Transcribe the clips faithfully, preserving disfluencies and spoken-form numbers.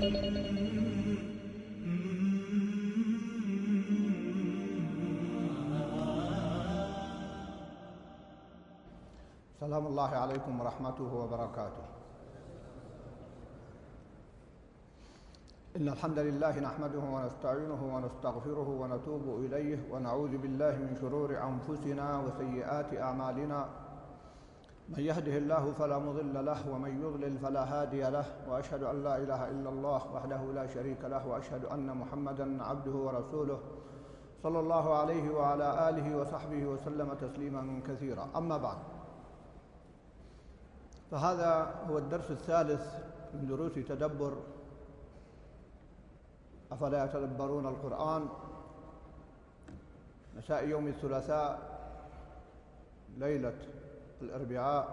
سلام الله عليكم ورحمته وبركاته. إن الحمد لله نحمده ونستعينه ونستغفره ونتوب إليه ونعوذ بالله من شرور أنفسنا وسيئات أعمالنا، من يهده الله فلا مضل له ومن يضلل فلا هادي له، وأشهد أن لا إله إلا الله وحده لا شريك له، وأشهد أن محمدًا عبده ورسوله صلى الله عليه وعلى آله وصحبه وسلم تسليمًا كثيرا. أما بعد، فهذا هو الدرس الثالث من دروس تدبر أفلا يتدبرون القرآن، مساء يوم الثلاثاء ليلة الأربعاء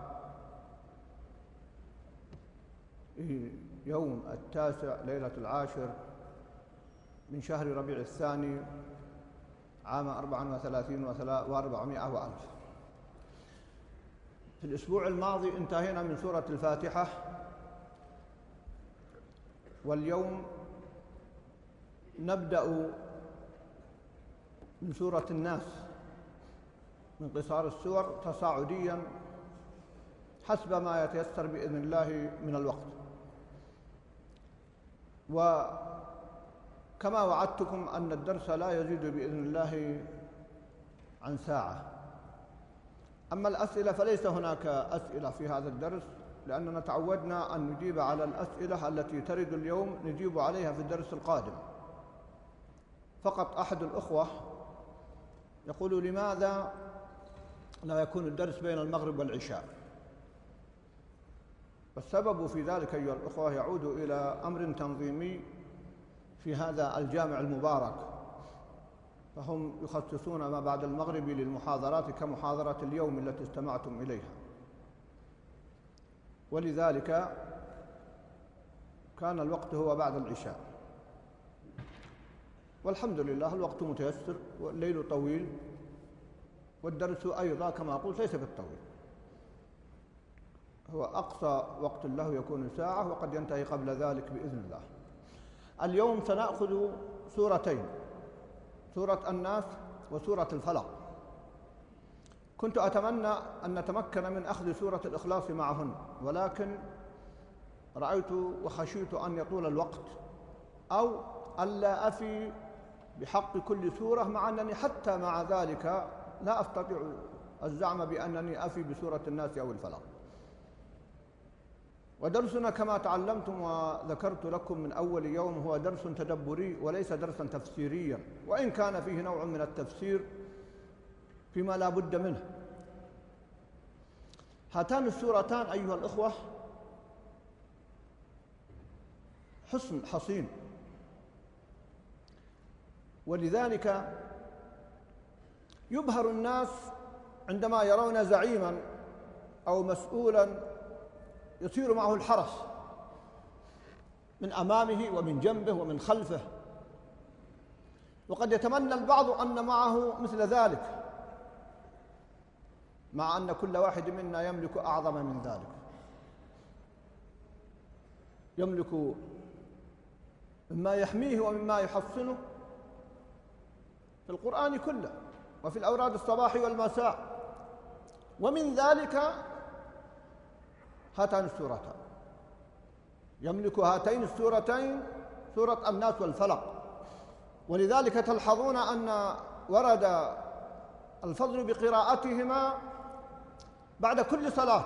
يوم التاسع ليلة العاشر من شهر ربيع الثاني عام أربع وثلاثين وأربعمائة وألف. في الأسبوع الماضي انتهينا من سورة الفاتحة، واليوم نبدأ من سورة الناس من قصار السور تصاعديا حسب ما يتيسر بإذن الله من الوقت. وكما وعدتكم أن الدرس لا يزيد بإذن الله عن ساعة. أما الأسئلة فليس هناك أسئلة في هذا الدرس، لأننا تعودنا أن نجيب على الأسئلة التي ترد اليوم نجيب عليها في الدرس القادم. فقط أحد الأخوة يقول: لماذا لا يكون الدرس بين المغرب والعشاء؟ والسبب في ذلك أيها الأخوة يعود إلى أمر تنظيمي في هذا الجامع المبارك، فهم يخصصون ما بعد المغرب للمحاضرات كمحاضرة اليوم التي استمعتم إليها، ولذلك كان الوقت هو بعد العشاء. والحمد لله الوقت متيسر والليل طويل، والدرس أيضا كما أقول ليس بالطويل، هو أقصى وقت له يكون ساعة، وقد ينتهي قبل ذلك بإذن الله. اليوم سنأخذ سورتين، سورة الناس وسورة الفلق. كنت أتمنى أن نتمكن من أخذ سورة الإخلاص معهن، ولكن رأيت وخشيت أن يطول الوقت أو ألا أفي بحق كل سورة، مع أنني حتى مع ذلك لا أستطيع الزعم بأنني أفي بسورة الناس أو الفلق. ودرسنا كما تعلمتم وذكرت لكم من أول يوم هو درس تدبري وليس درسا تفسيريا، وإن كان فيه نوع من التفسير فيما لا بد منه. هاتان السورتان أيها الأخوة حصن حصين، ولذلك يبهر الناس عندما يرون زعيما أو مسؤولا يسير معه الحرس من أمامه ومن جنبه ومن خلفه، وقد يتمنى البعض أن معه مثل ذلك، مع أن كل واحد منا يملك أعظم من ذلك، يملك مما يحميه ومما يحصنه في القرآن كله وفي الأوراد الصباح والمساء، ومن ذلك هاتان السورتان. يملك هاتين السورتين سورة الناس والفلق، ولذلك تلحظون أن ورد الفضل بقراءتهما بعد كل صلاة،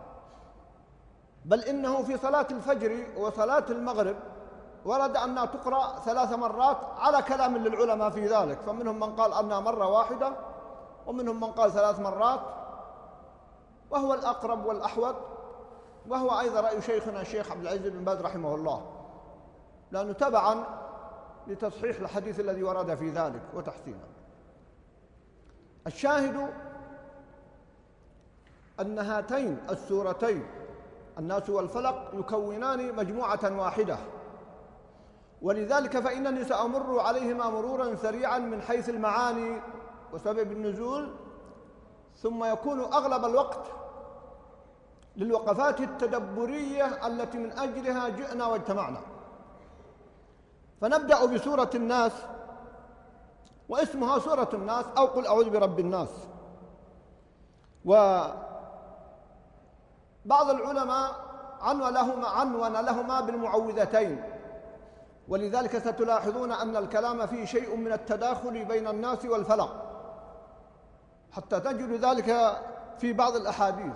بل إنه في صلاة الفجر وصلاة المغرب ورد أنها تقرأ ثلاث مرات على كلام للعلماء في ذلك، فمنهم من قال أنها مرة واحدة ومنهم من قال ثلاث مرات، وهو الأقرب والأحوط، وهو أيضا رأي شيخنا الشيخ عبد العزيز بن باز رحمه الله، لأنه تبعا لتصحيح الحديث الذي ورد في ذلك وتحسينه. الشاهد أن هاتين السورتين الناس والفلق يكونان مجموعة واحدة، ولذلك فإنني سأمر عليهما مرورا سريعا من حيث المعاني وسبب النزول، ثم يكون أغلب الوقت للوقفات التدبرية التي من أجلها جئنا واجتمعنا. فنبدأ بسورة الناس، واسمها سورة الناس أو قل أعوذ برب الناس. وبعض العلماء عنون لهما, عنون لهما بالمعوذتين، ولذلك ستلاحظون أن الكلام فيه شيء من التداخل بين الناس والفلق، حتى تجد ذلك في بعض الأحاديث.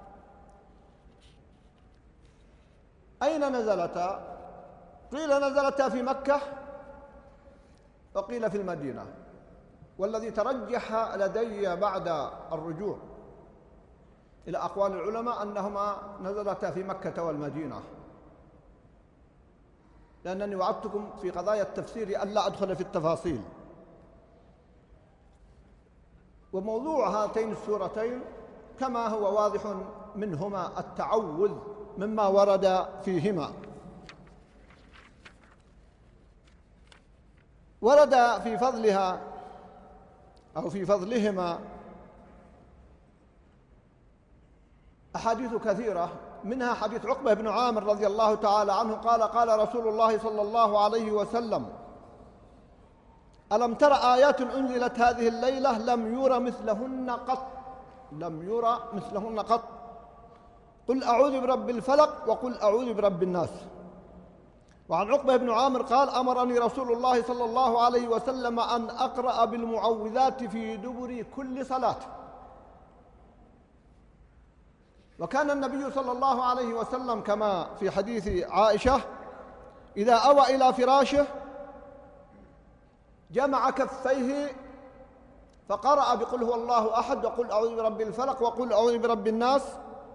أين نزلتا؟ قيل نزلتا في مكة وقيل في المدينة، والذي ترجح لدي بعد الرجوع إلى أقوال العلماء أنهما نزلتا في مكة والمدينة، لأنني وعدتكم في قضايا التفسير ألا أدخل في التفاصيل. وموضوع هاتين السورتين كما هو واضح منهما التعوذ مما ورد فيهما. ورد في فضلها أو في فضلهما أحاديث كثيرة، منها حديث عقبة بن عامر رضي الله تعالى عنه قال قال رسول الله صلى الله عليه وسلم: ألم تر آيات أنزلت هذه الليلة لم ير مثلهن قط، لم ير مثلهن قط، قل أعوذ برب الفلق وقل أعوذ برب الناس. وعن عقبة بن عامر قال: أمرني رسول الله صلى الله عليه وسلم أن أقرأ بالمعوذات في دبر كل صلاة. وكان النبي صلى الله عليه وسلم كما في حديث عائشة إذا أوى إلى فراشه جمع كفيه فقرأ بقل هو الله أحد وقل أعوذ برب الفلق وقل أعوذ برب الناس،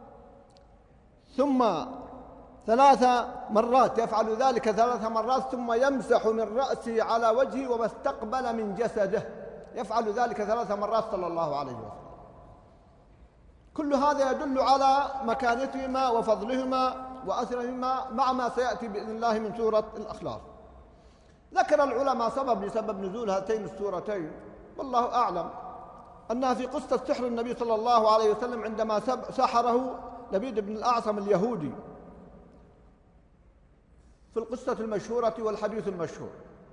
ثم ثلاث مرات يفعل ذلك ثلاث مرات، ثم يمسح من رأسه على وجهه وما استقبل من جسده، يفعل ذلك ثلاث مرات صلى الله عليه وسلم. كل هذا يدل على مكانتهما وفضلهما وأثرهما مع ما سيأتي بإذن الله من سورة الإخلاص. ذكر العلماء سبب لسبب نزول هاتين السورتين، والله أعلم أنها في قصة سحر النبي صلى الله عليه وسلم عندما سحره لبيد بن الأعصم اليهودي، في القصة المشهورة والحديث المشهور.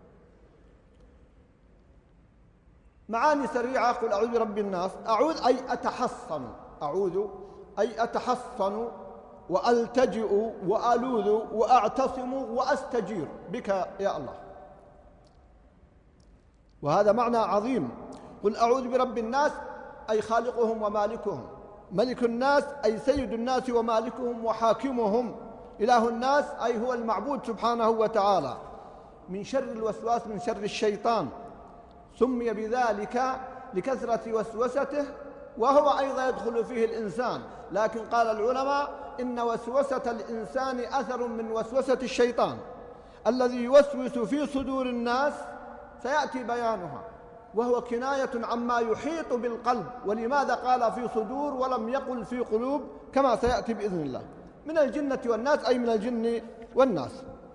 معاني سريعة: قل أعوذ برب الناس، أعوذ أي أتحصن، أعوذ أي أتحصن وألتجئ وألوذ وأعتصم وأستجير بك يا الله، وهذا معنى عظيم. قل أعوذ برب الناس أي خالقهم ومالكهم، ملك الناس أي سيد الناس ومالكهم وحاكمهم، إله الناس أي هو المعبود سبحانه وتعالى، من شر الوسواس من شر الشيطان، سمي بذلك لكثرة وسوسته، وهو أيضا يدخل فيه الإنسان، لكن قال العلماء إن وسوسة الإنسان أثر من وسوسة الشيطان الذي يوسوس في صدور الناس، سيأتي بيانها، وهو كناية عما يحيط بالقلب. ولماذا قال في صدور ولم يقل في قلوب كما سيأتي بإذن الله؟ من الجنة والناس أي من الجن والناس.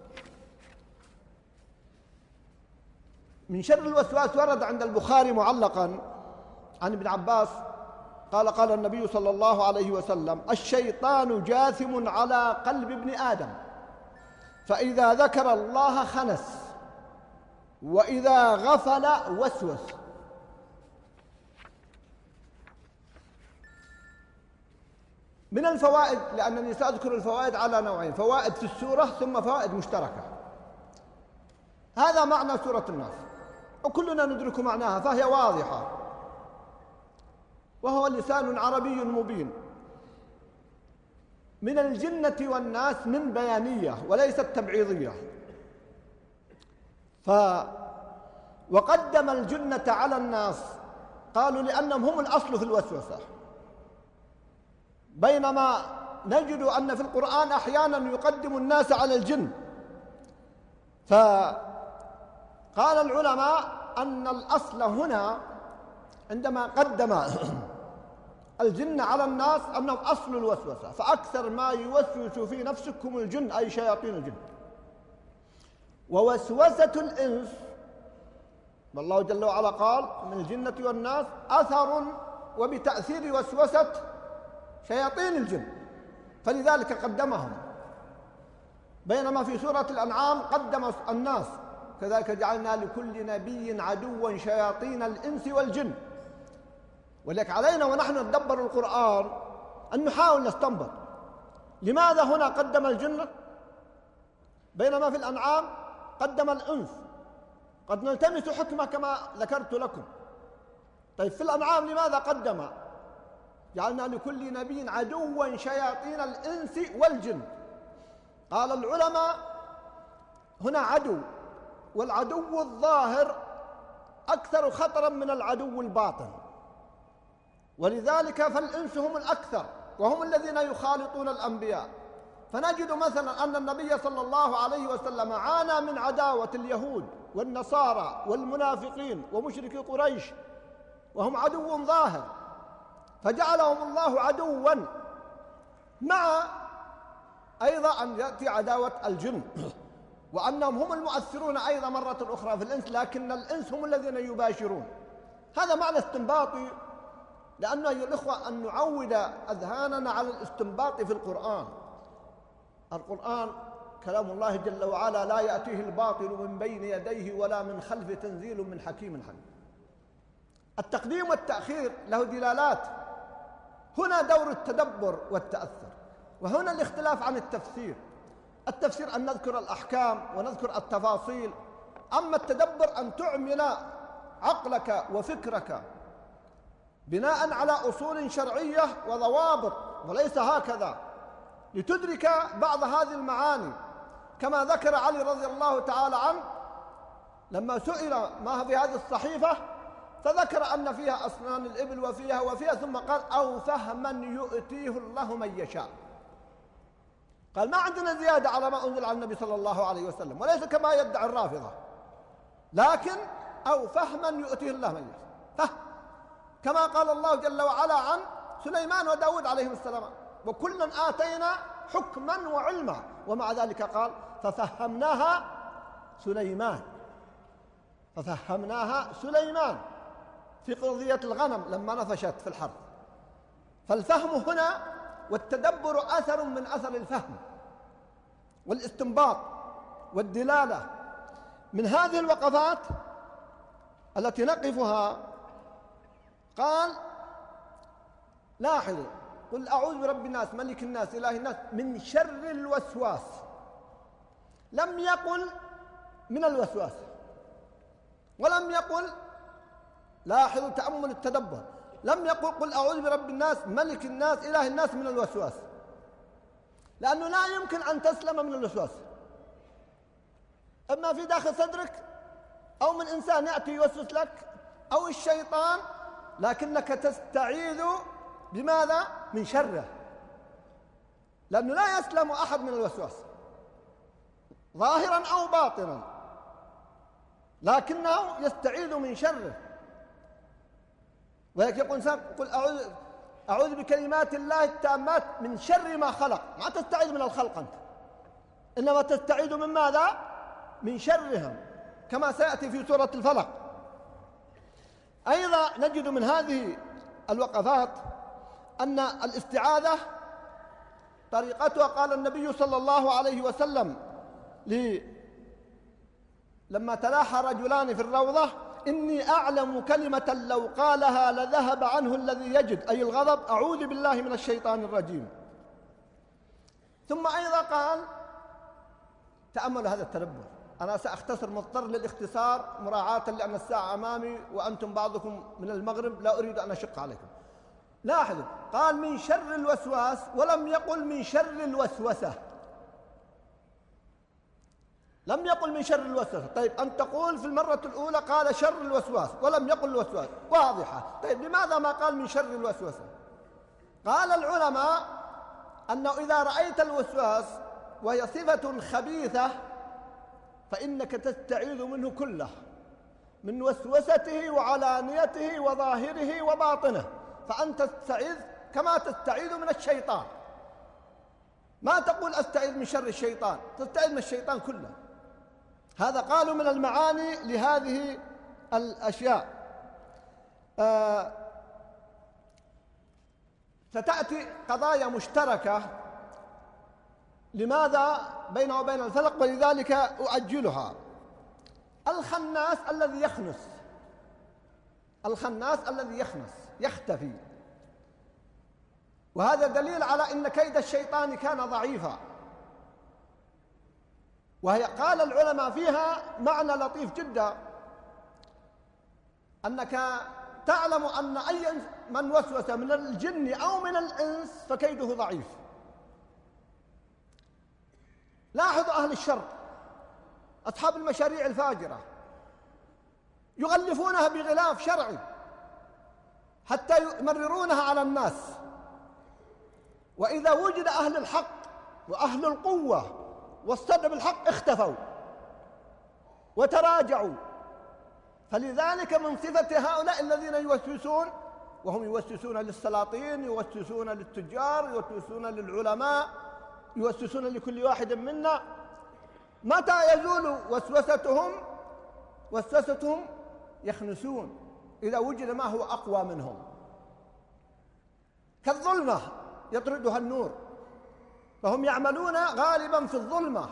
من شر الوسواس ورد عند البخاري معلقا عن ابن عباس قال قال النبي صلى الله عليه وسلم: الشيطان جاثم على قلب ابن آدم، فإذا ذكر الله خنس، وإذا غفل وسوس. من الفوائد، لأنني سأذكر الفوائد على نوعين: فوائد في السورة ثم فوائد مشتركة. هذا معنى سورة الناس، وكلنا ندرك معناها فهي واضحة، وهو لسان عربي مبين. من الجنة والناس من بيانية وليست تبعيضية. ف وقدم الجنة على الناس، قالوا لأنهم هم الأصل في الوسوسة، بينما نجد أن في القرآن أحيانا يقدم الناس على الجن. فقال العلماء أن الأصل هنا عندما قدم الجن على الناس أنهم أصل الوسوسة، فأكثر ما يوسوس في نفسكم الجن أي شياطين الجن. ووسوسة الإنس، والله جل وعلا قال من الجنة والناس أثر وبتأثير وسوسة شياطين الجن، فلذلك قدمهم، بينما في سورة الأنعام قدم الناس كذلك جعلنا لكل نبي عدوا شياطين الإنس والجن. ولك علينا ونحن ندبر القرآن أن نحاول نستنبط لماذا هنا قدم الجن بينما في الأنعام قدم الإنس. قد نلتمس حكمة كما ذكرت لكم. طيب في الأنعام لماذا قدم؟ جعلنا لكل نبي عدوا شياطين الإنس والجن. قال العلماء هنا عدو، والعدو الظاهر أكثر خطرا من العدو الباطن، ولذلك فالإنس هم الأكثر وهم الذين يخالطون الأنبياء. فنجد مثلا أن النبي صلى الله عليه وسلم عانى من عداوة اليهود والنصارى والمنافقين ومشركي قريش، وهم عدو ظاهر، فجعلهم الله عدوا، مع أيضا أن يأتي عداوة الجن، وأنهم هم المؤثرون أيضا مرة أخرى في الإنس، لكن الإنس هم الذين يباشرون. هذا معنى استنباطي، لأنه أيها الإخوة أن نعود أذهاننا على الاستنباط في القرآن. القرآن كلام الله جل وعلا لا يأتيه الباطل من بين يديه ولا من خلفه، تنزيل من حكيم حميد. التقديم والتأخير له دلالات. هنا دور التدبر والتأثر، وهنا الاختلاف عن التفسير. التفسير أن نذكر الأحكام ونذكر التفاصيل، أما التدبر أن تعمل عقلك وفكرك بناء على أصول شرعية وضوابط، وليس هكذا لتدرك بعض هذه المعاني. كما ذكر علي رضي الله تعالى عنه لما سئل ما في هذه الصحيفة، فذكر أن فيها أسنان الإبل وفيها وفيها، ثم قال أو فهما يؤتيه الله من يشاء. قال ما عندنا زيادة على ما أنزل على النبي صلى الله عليه وسلم، وليس كما يدعي الرافضة، لكن أو فهما يؤتيه الله من يشاء، فهم كما قال الله جل وعلا عن سليمان وداود عليهم السلام، وكلا آتينا حكما وعلما، ومع ذلك قال ففهمناها سليمان ففهمناها سليمان في قضية الغنم لما نفشت في الحرب. فالفهم هنا والتدبر أثر من أثر الفهم والاستنباط والدلالة. من هذه الوقفات التي نقفها قال لاحظوا قل أعوذ برب الناس ملك الناس إله الناس من شر الوسواس، لم يقل من الوسواس، ولم يقل، لاحظوا تأمل التدبر، لم يقل قل أعوذ برب الناس ملك الناس إله الناس من الوسواس، لأنه لا يمكن أن تسلم من الوسواس، إما في داخل صدرك أو من إنسان يأتي يوسوس لك أو الشيطان، لكنك تستعيذ بماذا؟ من شره، لأنه لا يسلم أحد من الوسواس ظاهرا أو باطنا، لكنه يستعيذ من شره. ويقول إنسان قل أعوذ, أعوذ بكلمات الله التامات من شر ما خلق، ما تستعيذ من الخلق أنت، إنما تستعيذ من ماذا؟ من شرهم، كما سيأتي في سورة الفلق. أيضا نجد من هذه الوقفات أن الاستعاذة طريقتها، قال النبي صلى الله عليه وسلم لما تلاحى رجلان في الروضة إني أعلم كلمة لو قالها لذهب عنه الذي يجد، أي الغضب، أعوذ بالله من الشيطان الرجيم. ثم أيضا قال تأملوا هذا التدبر، أنا سأختصر مضطر للاختصار مراعاة لأن الساعة أمامي وأنتم بعضكم من المغرب، لا أريد أن أشق عليكم. لاحظوا قال من شر الوسواس ولم يقل من شر الوسوسة، لم يقل من شر الوسوسة. طيب أن تقول في المرة الأولى قال شر الوسواس ولم يقل الوسواس، واضحة. طيب لماذا ما قال من شر الوسوسة؟ قال العلماء أنه إذا رأيت الوسواس وهي صفة خبيثة فإنك تستعيذ منه كله، من وسوسته وعلانيته وظاهره وباطنه، فأنت تستعيذ كما تستعيذ من الشيطان، ما تقول أستعيذ من شر الشيطان، تستعيذ من الشيطان كله. هذا قالوا من المعاني لهذه الأشياء. آه ستأتي قضايا مشتركة لماذا بينه وبين الفلق، ولذلك أؤجلها. الخناس الذي يخنس، الخناس الذي يخنس يختفي، وهذا دليل على أن كيد الشيطان كان ضعيفا. وهي قال العلماء فيها معنى لطيف جدا، أنك تعلم أن أي من وسوس من الجن أو من الإنس فكيده ضعيف. لاحظوا أهل الشر أصحاب المشاريع الفاجرة يغلفونها بغلاف شرعي حتى يمررونها على الناس، وإذا وجد أهل الحق وأهل القوة والصدق بالحق اختفوا وتراجعوا. فلذلك من صفة هؤلاء الذين يوسوسون، وهم يوسوسون للسلاطين، يوسوسون للتجار، يوسوسون للعلماء، يوسوسون لكل واحد منا، متى يزول وسوستهم؟ وسوستهم يخنسون إذا وجد ما هو أقوى منهم، كالظلمة يطردها النور، فهم يعملون غالبا في الظلمة.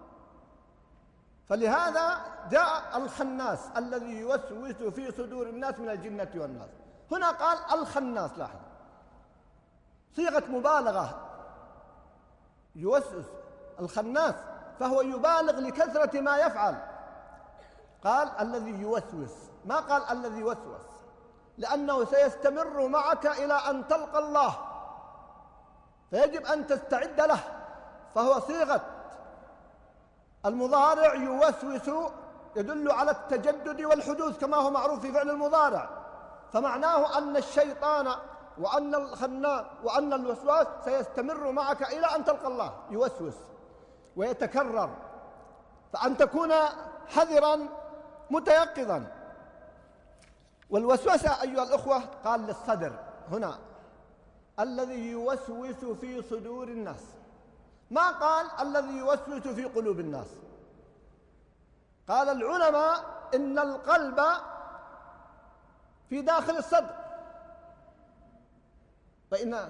فلهذا جاء الخناس الذي يوسوس في صدور الناس من الجنة والناس. هنا قال الخناس، لاحظ صيغة مبالغة، يوسوس الخناس فهو يبالغ لكثرة ما يفعل. قال الذي يوسوس، ما قال الذي وسوس، لأنه سيستمر معك إلى أن تلقى الله، فيجب أن تستعد له. فهو صيغة المضارع يوسوس يدل على التجدد والحدوث كما هو معروف في فعل المضارع، فمعناه أن الشيطان وأن الخناس وأن الوسواس سيستمر معك إلى أن تلقى الله، يوسوس ويتكرر، فأن تكون حذرا متيقظا. والوسوسة أيها الأخوة قال للصدر هنا الذي يوسوس في صدور الناس، ما قال الذي يوسوس في قلوب الناس. قال العلماء إن القلب في داخل الصدر، فإن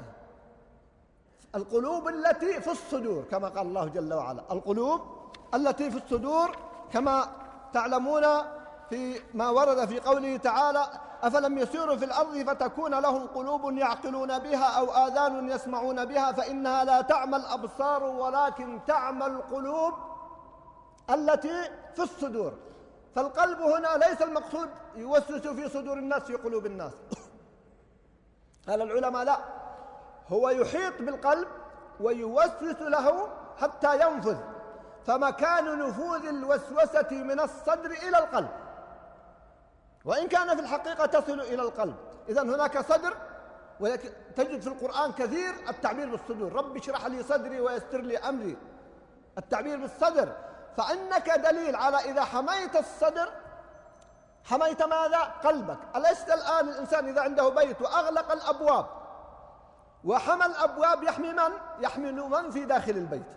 القلوب التي في الصدور كما قال الله جل وعلا، القلوب التي في الصدور كما تعلمون في ما ورد في قوله تعالى: أفلم يسيروا في الأرض فتكون لهم قلوب يعقلون بها أو آذان يسمعون بها فإنها لا تعمى الأبصار ولكن تعمى القلوب التي في الصدور. فالقلب هنا ليس المقصود يوسوس في صدور الناس في قلوب الناس. قال العلماء لا، هو يحيط بالقلب ويوسوس له حتى ينفذ، فمكان نفوذ الوسوسة من الصدر إلى القلب، وإن كان في الحقيقة تصل إلى القلب. إذن هناك صدر، ولكن تجد في القرآن كثير التعبير بالصدور، رب اشرح لي صدري ويسر لي أمري، التعبير بالصدر. فإنك دليل على إذا حميت الصدر حميت ماذا؟ قلبك. أليس الآن الإنسان إذا عنده بيت وأغلق الأبواب وحمى الأبواب يحمي من؟ يحمي من في داخل البيت.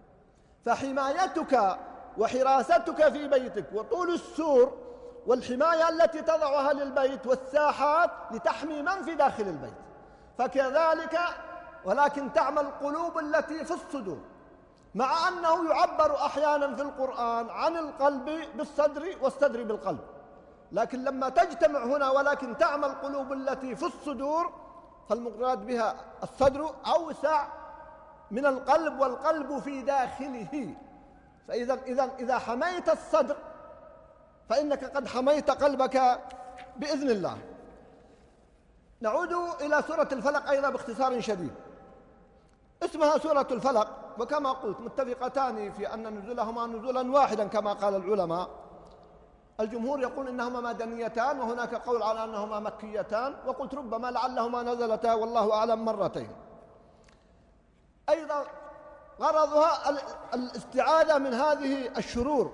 فحمايتك وحراستك في بيتك وطول السور والحماية التي تضعها للبيت والساحات لتحمي من في داخل البيت، فكذلك ولكن تعمى القلوب التي في الصدور، مع أنه يعبر أحيانا في القرآن عن القلب بالصدر والصدر بالقلب، لكن لما تجتمع هنا ولكن تعمى القلوب التي في الصدور فالمراد بها الصدر أوسع من القلب، والقلب في داخله. فإذا إذا إذا حميت الصدر فإنك قد حميت قلبك بإذن الله. نعود إلى سورة الفلق أيضا باختصار شديد. اسمها سورة الفلق، وكما قلت متفقتان في أن نزولهما نزولا واحدا كما قال العلماء. الجمهور يقول إنهما مدنيتان، وهناك قول على أنهما مكيتان، وقلت ربما لعلهما نزلتا والله أعلم مرتين. أيضا غرضها الاستعاذة من هذه الشرور،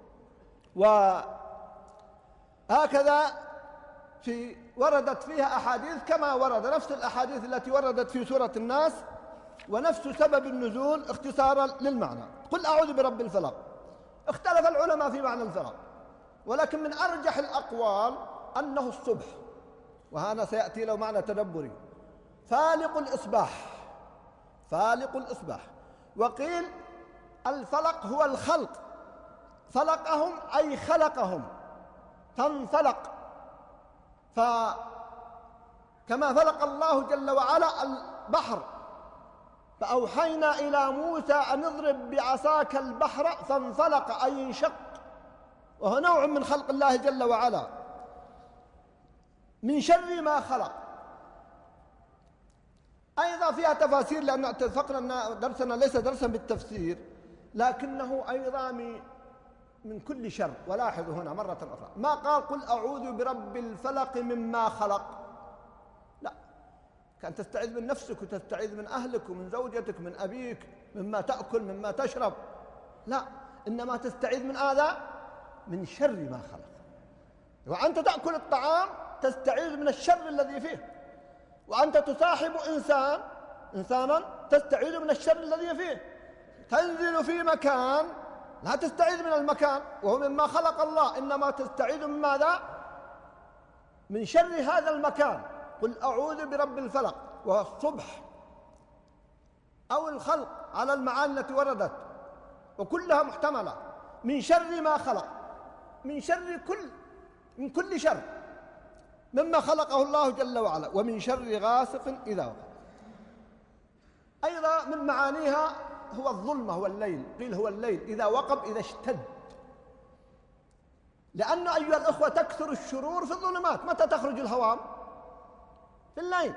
وهكذا في وردت فيها أحاديث كما ورد نفس الأحاديث التي وردت في سورة الناس، ونفس سبب النزول اختصارا للمعنى. قل أعوذ برب الفلق. اختلف العلماء في معنى الفلق، ولكن من أرجح الأقوال أنه الصبح، وهذا سيأتي له معنى تدبري، فالق الإصباح، فالق الإصباح. وقيل الفلق هو الخلق، فلقهم أي خلقهم، فانفلق. فكما فلق الله جل وعلا البحر، فأوحينا إلى موسى أن اضرب بعصاك البحر فانفلق أي انشق، وهو نوع من خلق الله جل وعلا. من شر ما خلق أيضا فيها تفاسير، لأن اتفقنا أن درسنا ليس درسا بالتفسير، لكنه أيضا من كل شر. ولاحظوا هنا مرة أخرى ما قال قل أعوذ برب الفلق مما خلق، لا، كان تستعيذ من نفسك وتستعيذ من أهلك ومن زوجتك من أبيك مما تأكل مما تشرب، لا، إنما تستعيذ من هذا من شر ما خلق. وأنت تأكل الطعام تستعيذ من الشر الذي فيه، وأنت تصاحب إنسان إنسانا تستعيذ من الشر الذي فيه. تنزل في مكان لا تستعيذ من المكان وهو مما خلق الله، إنما تستعيذ من ماذا؟ من شر هذا المكان. قل أعوذ برب الفلق، وهو الصبح أو الخلق على المعاني التي وردت وكلها محتملة. من شر ما خلق، من شر كل من كل شر مما خلقه الله جل وعلا. ومن شر غاسق إذا وقب، أيضا من معانيها هو الظلمة، هو الليل، قيل هو الليل إذا وقب، إذا اشتد. لأن أيها الأخوة تكثر الشرور في الظلمات. متى تخرج الهوام؟ في الليل.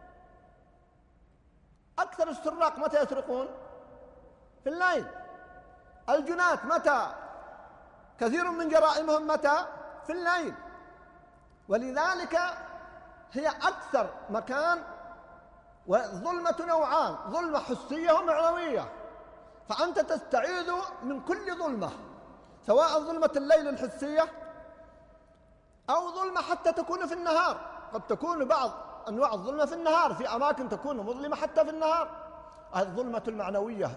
أكثر السراق متى يسرقون؟ في الليل. الجناة متى؟ كثير من جرائمهم متى؟ في الليل. ولذلك هي أكثر مكان. والظلمة نوعان، ظلمة حسية ومعنوية، فأنت تستعيذ من كل ظلمة، سواء ظلمة الليل الحسية أو ظلمة حتى تكون في النهار. قد تكون بعض أنواع الظلمة في النهار، في أماكن تكون مظلمة حتى في النهار. الظلمة المعنوية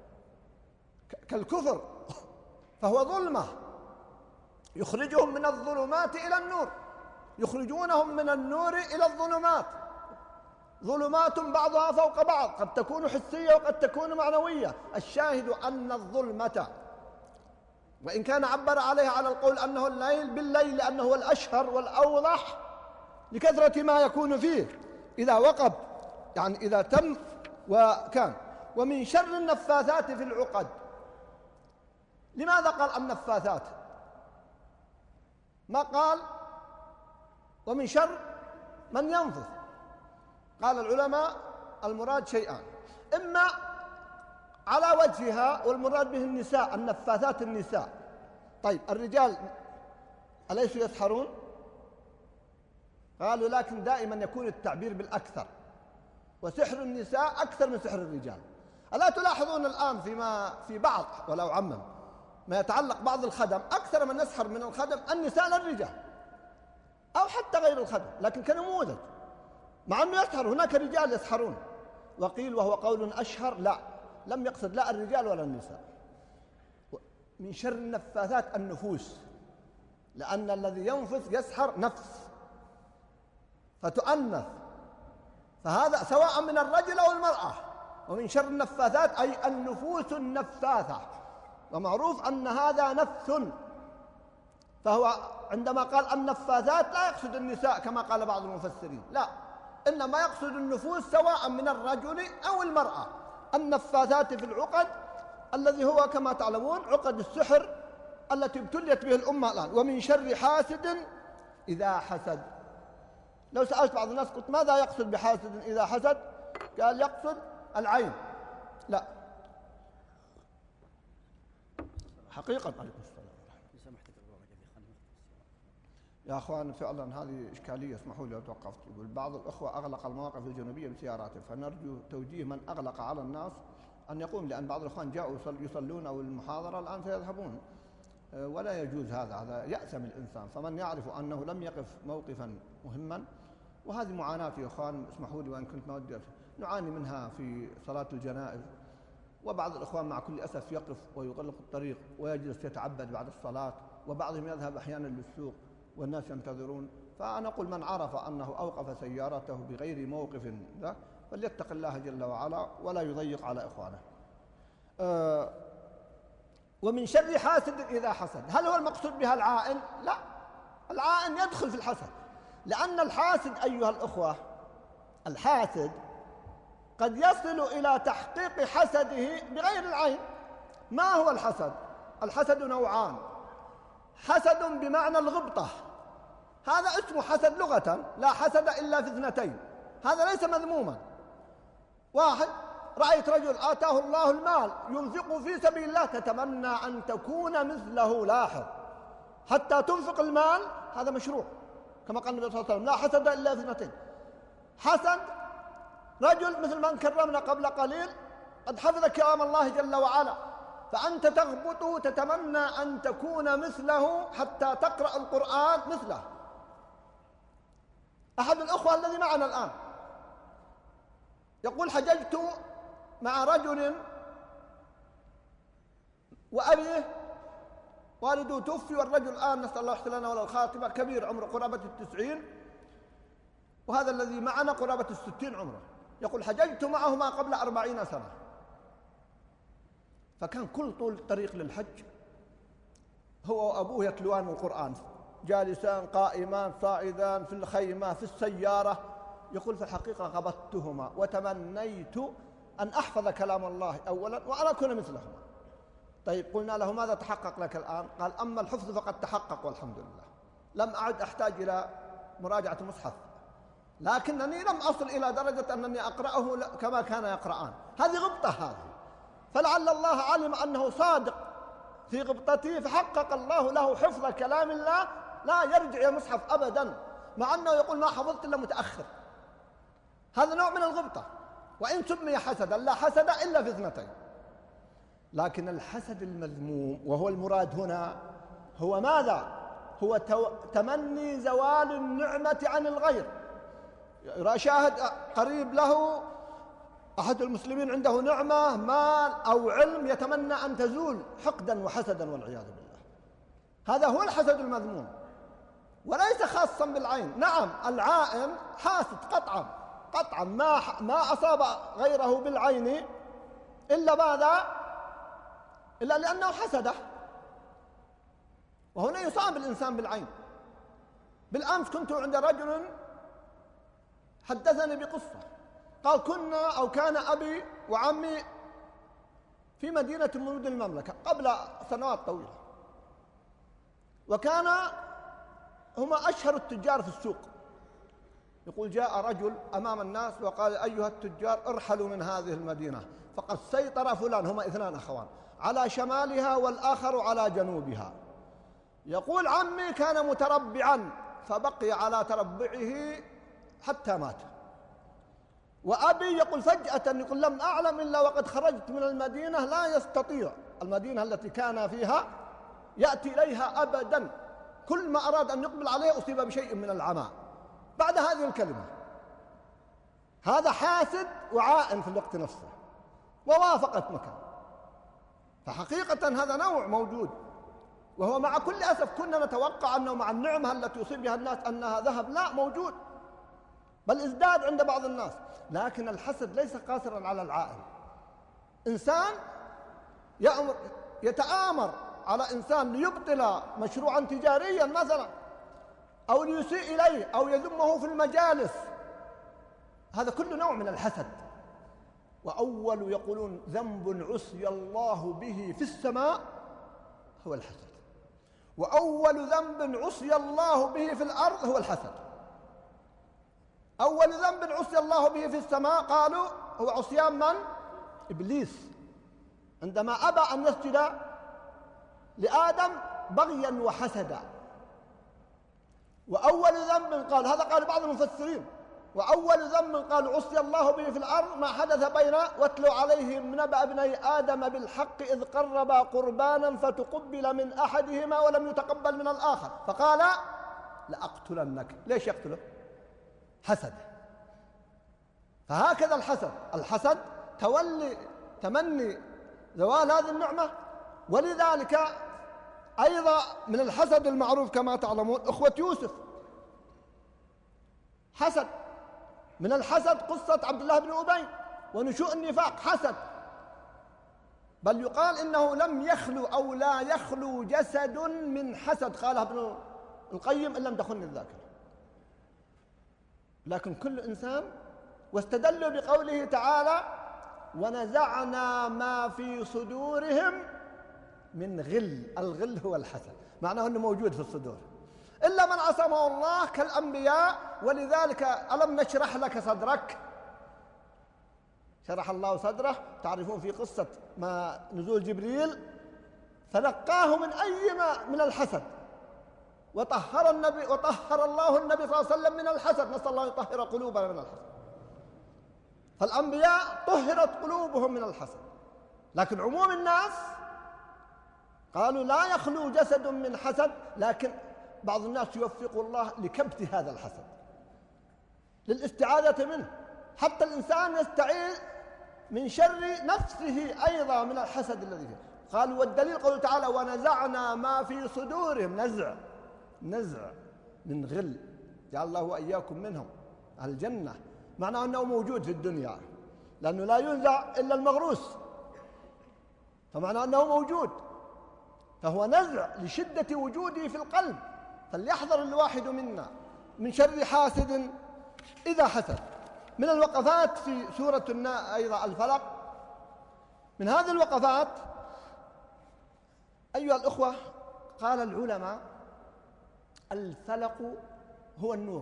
كالكفر فهو ظلمة يخرجهم من الظلمات إلى النور، يخرجونهم من النور إلى الظلمات. ظلمات بعضها فوق بعض، قد تكون حسية وقد تكون معنوية. الشاهد أن الظلمة، وإن كان عبر عليها على القول أنه الليل بالليل لأنه هو الأشهر والأوضح لكثرة ما يكون فيه إذا وقب، يعني إذا تم وكان. ومن شر النفاثات في العقد. لماذا قال النفاثات؟ ما قال ومن شر من ينفث؟ قال العلماء المراد شيئان، إما على وجهها والمراد به النساء، النفاثات النساء. طيب الرجال أليسوا يسحرون؟ قالوا لكن دائما يكون التعبير بالأكثر، وسحر النساء أكثر من سحر الرجال. ألا تلاحظون الآن فيما في بعض ولو عمم ما يتعلق بعض الخدم، أكثر من يسحر من الخدم النساء للرجال أو حتى غير الخدم، لكن كنموذج، مع أنه يسحر هناك رجال يسحرون. وقيل وهو قول أشهر لا، لم يقصد لا الرجال ولا النساء. من شر النفاثات النفوس، لأن الذي ينفث يسحر نفس فتؤنث، فهذا سواء من الرجل أو المرأة. ومن شر النفاثات أي النفوس النفاثة، ومعروف أن هذا نفس. فهو عندما قال النفاثات لا يقصد النساء كما قال بعض المفسرين، لا، إنما يقصد النفوس سواء من الرجل أو المرأة. النفاثات في العقد الذي هو كما تعلمون عقد السحر التي ابتليت به الأمة الآن. ومن شر حاسد إذا حسد. لو سألت بعض الناس قلت ماذا يقصد بحاسد إذا حسد؟ قال يقصد العين. لا، حقيقة. عليكم السلام. يا أخوان فعلا هذه إشكالية، اسمحوا لي لو توقفت. يقول بعض الأخوة أغلق المواقف الجنوبية بسياراتهم، فنرجو توجيه من أغلق على الناس أن يقوم، لأن بعض الأخوان جاءوا يصلون أو المحاضرة الآن سيذهبون، ولا يجوز هذا، هذا يأثم الإنسان. فمن يعرف أنه لم يقف موقفا مهما، وهذه معاناة يا أخوان، اسمحوا لي وإن كنت ما ودي نعاني منها في صلاة الجنائز، وبعض الإخوان مع كل أسف يقف ويغلق الطريق ويجلس يتعبد بعد الصلاة، وبعضهم يذهب أحيانا للسوق والناس ينتظرون. فأنا أقول من عرف أنه أوقف سيارته بغير موقف ذا فليتق الله جل وعلا ولا يضيق على إخوانه. أه ومن شر حاسد إذا حسد. هل هو المقصود بها العائن؟ لا، العائن يدخل في الحسد، لأن الحاسد أيها الأخوة، الحاسد قد يصل إلى تحقيق حسده بغير العين. ما هو الحسد؟ الحسد نوعان: حسد بمعنى الغبطة، هذا اسمه حسد لغة، لا حسد إلا في اثنتين، هذا ليس مذموما. واحد، رأيت رجل آتاه الله المال ينفق في سبيل الله، تتمنى أن تكون مثله، لاحظ، حتى تنفق المال، هذا مشروع كما قال النبي صلى الله عليه وسلم: لا حسد إلا في اثنتين. حسد رجل مثل من كرمنا قبل قليل، قد حفظ كلام الله جل وعلا، فأنت تغبطه تتمنى أن تكون مثله حتى تقرأ القرآن مثله. أحد الأخوة الذي معنا الآن يقول: حججت مع رجل وأبيه والده توفي، والرجل الآن نسأل الله يحسن لنا ولا الخاتمة، كبير عمره قرابة التسعين، وهذا الذي معنا قرابة الستين عمره. يقول: حججت معه ما قبل أربعين سنة، فكان كل طول الطريق للحج هو وأبوه يتلوان القرآن، جالسان قائمان صاعدان في الخيمة في السيارة. يقول: في الحقيقة غبطتهما وتمنيت أن أحفظ كلام الله أولا وأن أكون مثلهما. طيب، قلنا له: ماذا تحقق لك الآن؟ قال: أما الحفظ فقد تحقق والحمد لله، لم أعد أحتاج إلى مراجعة مصحف، لكنني لم أصل إلى درجة أنني أقرأه كما كان يقرآن. هذه غبطة هذه، فلعل الله علم أنه صادق في غبطته فحقق الله له حفظ كلام الله، لا يرجع إلى مصحف أبدا، مع أنه يقول: ما حفظت إلا متأخر. هذا نوع من الغبطة، وإن سمي حسدا، لا حسد إلا في اثنتين. لكن الحسد المذموم وهو المراد هنا هو ماذا؟ هو تمني زوال النعمة عن الغير. يرى شاهد قريب له أحد المسلمين عنده نعمة مال أو علم، يتمنى أن تزول حقدا وحسدا والعياذ بالله. هذا هو الحسد المذموم، وليس خاصا بالعين. نعم، العائن حاسد قطعا قطعا، ما ما أصاب غيره بالعين إلا ماذا؟ إلا لأنه حسده. وهنا يصاب الإنسان بالعين. بالأمس كنت عند رجل حدثني بقصة، قال: كنا أو كان أبي وعمي في مدينة من مدن المملكة قبل سنوات طويلة، وكان هما أشهر التجار في السوق. يقول: جاء رجل أمام الناس وقال: أيها التجار ارحلوا من هذه المدينة، فقد سيطر فلان، هما اثنان أخوان، على شمالها والآخر على جنوبها. يقول: عمي كان متربعا فبقي على تربعه حتى مات. وأبي يقول: فجأة يقول: لم أعلم إلا وقد خرجت من المدينة، لا يستطيع المدينة التي كان فيها يأتي إليها أبدا، كل ما أراد أن يقبل عليه أصيب بشيء من العمى بعد هذه الكلمة. هذا حاسد وعائن في الوقت نفسه، ووافقت مكان. فحقيقة هذا نوع موجود، وهو مع كل أسف كنا نتوقع أنه مع النعمة التي يصيب بها الناس أنها ذهب، لا، موجود، بل ازداد عند بعض الناس. لكن الحسد ليس قاصرا على العائن. إنسان يأمر يتآمر على إنسان ليبطل مشروعا تجاريا مثلا، أو ليسيء إليه أو يذمه في المجالس، هذا كله نوع من الحسد. وأول يقولون ذنب عصي الله به في السماء هو الحسد، وأول ذنب عصي الله به في الأرض هو الحسد. أول ذنب عصي الله به في السماء قالوا هو عصيان من؟ إبليس، عندما أبى أن يسجد لآدم بغيا وحسدا. وأول ذنب قال، هذا قال بعض المفسرين، وأول ذنب قال عصي الله به في الأرض ما حدث بين واتلو عليهم نبأ ابني آدم بالحق إذ قربا قربانا فتقبل من أحدهما ولم يتقبل من الآخر فقال لأقتلنك. ليش يقتله؟ حسد. فهكذا الحسد، الحسد تولي تمني زوال هذه النعمة. ولذلك أيضا من الحسد المعروف كما تعلمون أخوة يوسف، حسد. من الحسد قصة عبد الله بن أبي ونشوء النفاق، حسد. بل يقال إنه لم يخلو أو لا يخلو جسد من حسد، قالها ابن القيم إن لم تخن الذاكرة. لكن كل إنسان، واستدلوا بقوله تعالى: ونزعنا ما في صدورهم من غل. الغل هو الحسد، معناه أنه موجود في الصدور، إلا من عصمه الله كالأنبياء. ولذلك ألم نشرح لك صدرك، شرح الله صدره. تعرفون في قصة ما نزول جبريل فنقاه من أي ما من الحسد، وطهر النبي وطهر الله النبي صلى الله عليه وسلم من الحسد. نسأل الله يطهر قلوبنا من الحسد. فالأنبياء طهرت قلوبهم من الحسد، لكن عموم الناس قالوا لا يخلو جسد من حسد. لكن بعض الناس يوفق الله لكبت هذا الحسد، للاستعاذة منه. حتى الإنسان يستعيذ من شر نفسه أيضا من الحسد الذي فيه. قالوا والدليل قوله تعالى: ونزعنا ما في صدورهم. نزع نزع من غل، جعل الله وإياكم منهم أهل الجنة. معناه أنه موجود في الدنيا، لأنه لا ينزع إلا المغروس، فمعناه أنه موجود، فهو نزع لشدة وجوده في القلب. فليحذر الواحد منا من شر حاسد إذا حسد. من الوقفات في سورة النا أيضا الفلق، من هذه الوقفات أيها الأخوة، قال العلماء: الفلق هو النور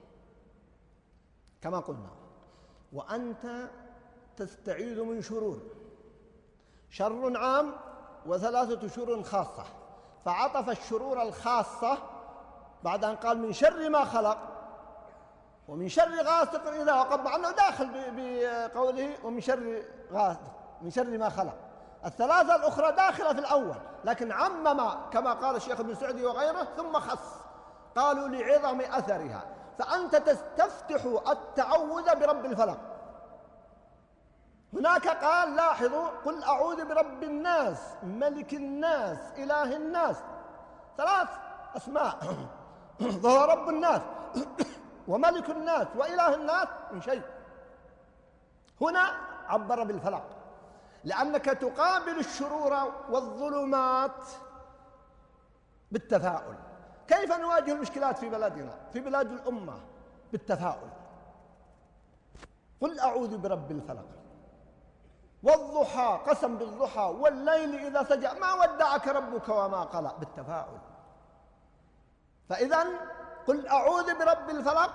كما قلنا، وأنت تستعيذ من شرور، شر عام وثلاثة شرور خاصة. فعطف الشرور الخاصة بعد أن قال من شر ما خلق ومن شر غاسق إذا وقب، مع أنه داخل بقوله ومن شر غاسق، من شر ما خلق. الثلاثة الأخرى داخلة في الأول، لكن عمم كما قال الشيخ ابن سعدي وغيره ثم خص، قالوا لعظم أثرها. فأنت تستفتح التعوذ برب الفلق. هناك قال لاحظوا: قل أعوذ برب الناس، ملك الناس، إله الناس. ثلاث أسماء فهو رب الناس وملك الناس وإله الناس من شيء. هنا عبر بالفلق، لأنك تقابل الشرور والظلمات بالتفاؤل. كيف نواجه المشكلات في بلدنا في بلاد الأمة؟ بالتفاؤل. قل أعوذ برب الفلق، والضحى، قسم بالضحى، والليل إذا سجى، ما ودعك ربك وما قلى، بالتفاؤل. فإذا قل أعوذ برب الفلق،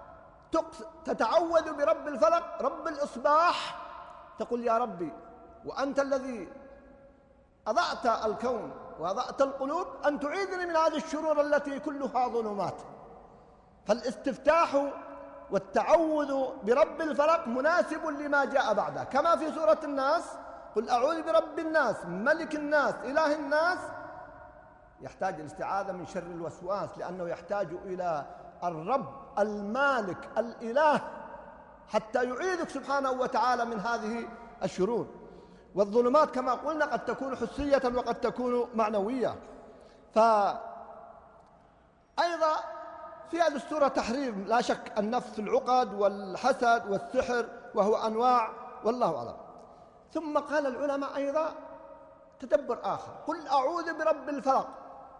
تتعوذ برب الفلق، رب الإصباح، تقول يا ربي وأنت الذي أضعت الكون وأضعت القلوب أن تعيذني من هذه الشرور التي كلها ظلمات. فالاستفتاح والتعوذ برب الفلق مناسب لما جاء بعده، كما في سورة الناس: قل أعوذ برب الناس، ملك الناس، إله الناس. يحتاج الاستعاذة من شر الوسواس، لأنه يحتاج إلى الرب المالك الإله حتى يعيذك سبحانه وتعالى من هذه الشرور. والظلمات كما قلنا قد تكون حسية وقد تكون معنوية. فأيضا في هذه السورة تحريم لا شك النفس العقد والحسد والسحر، وهو أنواع والله أعلم. ثم قال العلماء أيضا تدبر آخر: قل أعوذ برب الفلق.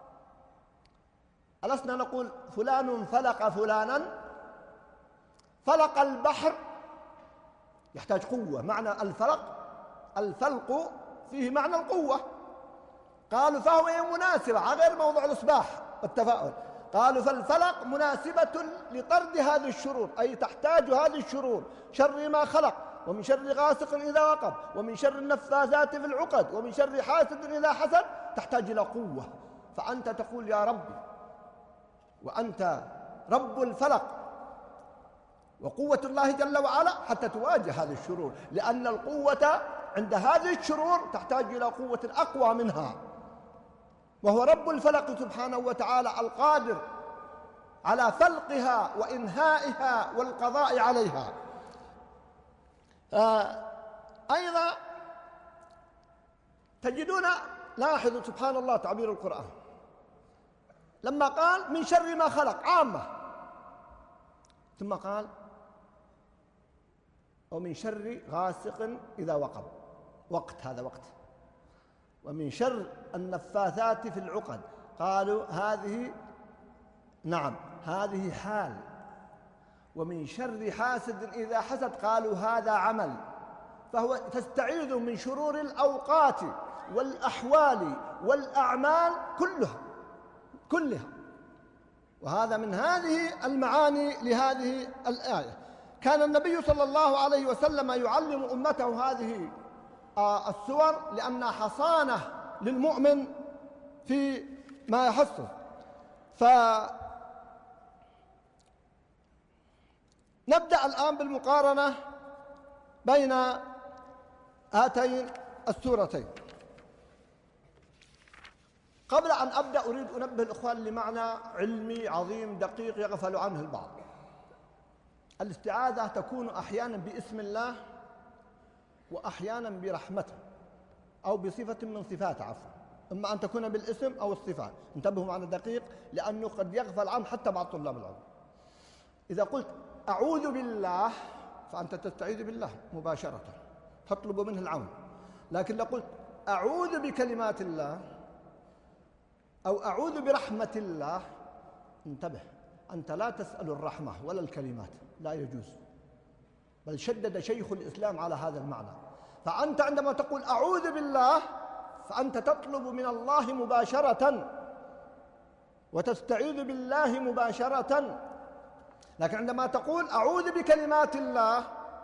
ألسنا نقول فلان فلق فلانا؟ فلق البحر يحتاج قوة، معنى الفلق الفلق فيه معنى القوة. قالوا فهو مناسبة غير موضوع الإصباح والتفاؤل. قالوا فالفلق مناسبة لطرد هذه الشرور، أي تحتاج هذه الشرور، شر ما خلق، ومن شر غاسق إذا وقب، ومن شر النفاثات في العقد، ومن شر حاسد إذا حسد، تحتاج إلى قوة. فأنت تقول يا ربي وأنت رب الفلق، وقوة الله جل وعلا حتى تواجه هذه الشرور، لأن القوة عند هذه الشرور تحتاج إلى قوة أقوى منها، وهو رب الفلق سبحانه وتعالى القادر على فلقها وإنهائها والقضاء عليها. آه أيضا تجدون، لاحظوا سبحان الله تعبير القرآن لما قال من شر ما خلق عامة، ثم قال ومن شر غاسق إذا وقب، وقت، هذا وقت ومن شر النفاثات في العقد. قالوا هذه نعم هذه حال. ومن شر حاسد إذا حسد قالوا هذا عمل. فهو تستعيذ من شرور الأوقات والأحوال والأعمال كلها كلها. وهذا من هذه المعاني لهذه الآية. كان النبي صلى الله عليه وسلم يعلم أمته هذه السور لأنها حصانة للمؤمن في ما يحسه. فنبدأ الآن بالمقارنة بين هاتين السورتين. قبل أن أبدأ أريد أنبه الإخوان لمعنى علمي عظيم دقيق يغفل عنه البعض. الاستعاذة تكون أحيانا باسم الله وأحيانا برحمته أو بصفة من صفاته عفوا. إما أن تكون بالاسم أو الصفات. انتبهوا معنى دقيق لأنه قد يغفل عنه حتى بعض طلاب العلم. إذا قلت أعوذ بالله فأنت تستعيذ بالله مباشرة تطلب منه العون. لكن لو قلت أعوذ بكلمات الله أو أعوذ برحمة الله انتبه، أنت لا تسأل الرحمة ولا الكلمات، لا يجوز. بل شدد شيخ الإسلام على هذا المعنى. فأنت عندما تقول أعوذ بالله فأنت تطلب من الله مباشرة وتستعيذ بالله مباشرة. لكن عندما تقول أعوذ بكلمات الله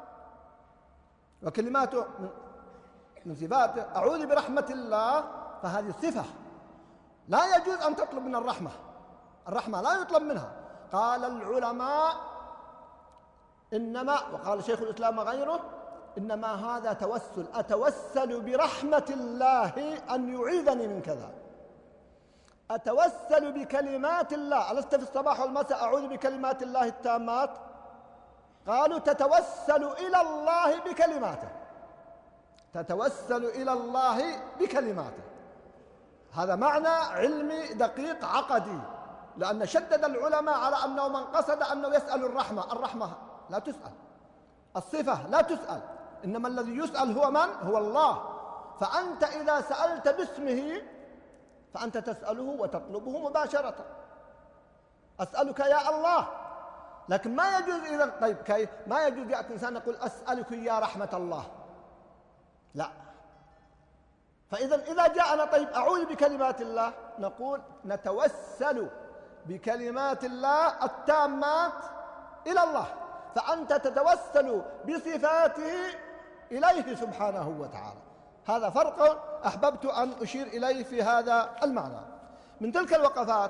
وكلماته من صفاته أعوذ برحمة الله فهذه صفة لا يجوز أن تطلب من الرحمة. الرحمة لا يطلب منها. قال العلماء إنما، وقال شيخ الإسلام غيره، إنما هذا توسل، أتوسل برحمة الله أن يعيذني من كذا، أتوسل بكلمات الله. ألست في الصباح والمساء أعوذ بكلمات الله التامات؟ قالوا تتوسل إلى الله بكلماته، تتوسل إلى الله بكلماته. هذا معنى علمي دقيق عقدي. لأن شدد العلماء على أنه من قصد أنه يسأل الرحمة، الرحمة لا تسأل، الصفة لا تسأل، إنما الذي يسأل هو من؟ هو الله. فأنت إذا سألت باسمه فأنت تسأله وتطلبه مباشرة. أسألك يا الله. لكن ما يجوز إذا طيب كيف؟ ما يجوز يأتي إنسان يقول أسألك يا رحمة الله، لا. فإذا إذا جاءنا طيب أعوذ بكلمات الله نقول نتوسل بكلمات الله التامات إلى الله. فأنت تتوسل بصفاته إليه سبحانه وتعالى. هذا فرق أحببت أن أشير إليه في هذا المعنى. من تلك الوقفات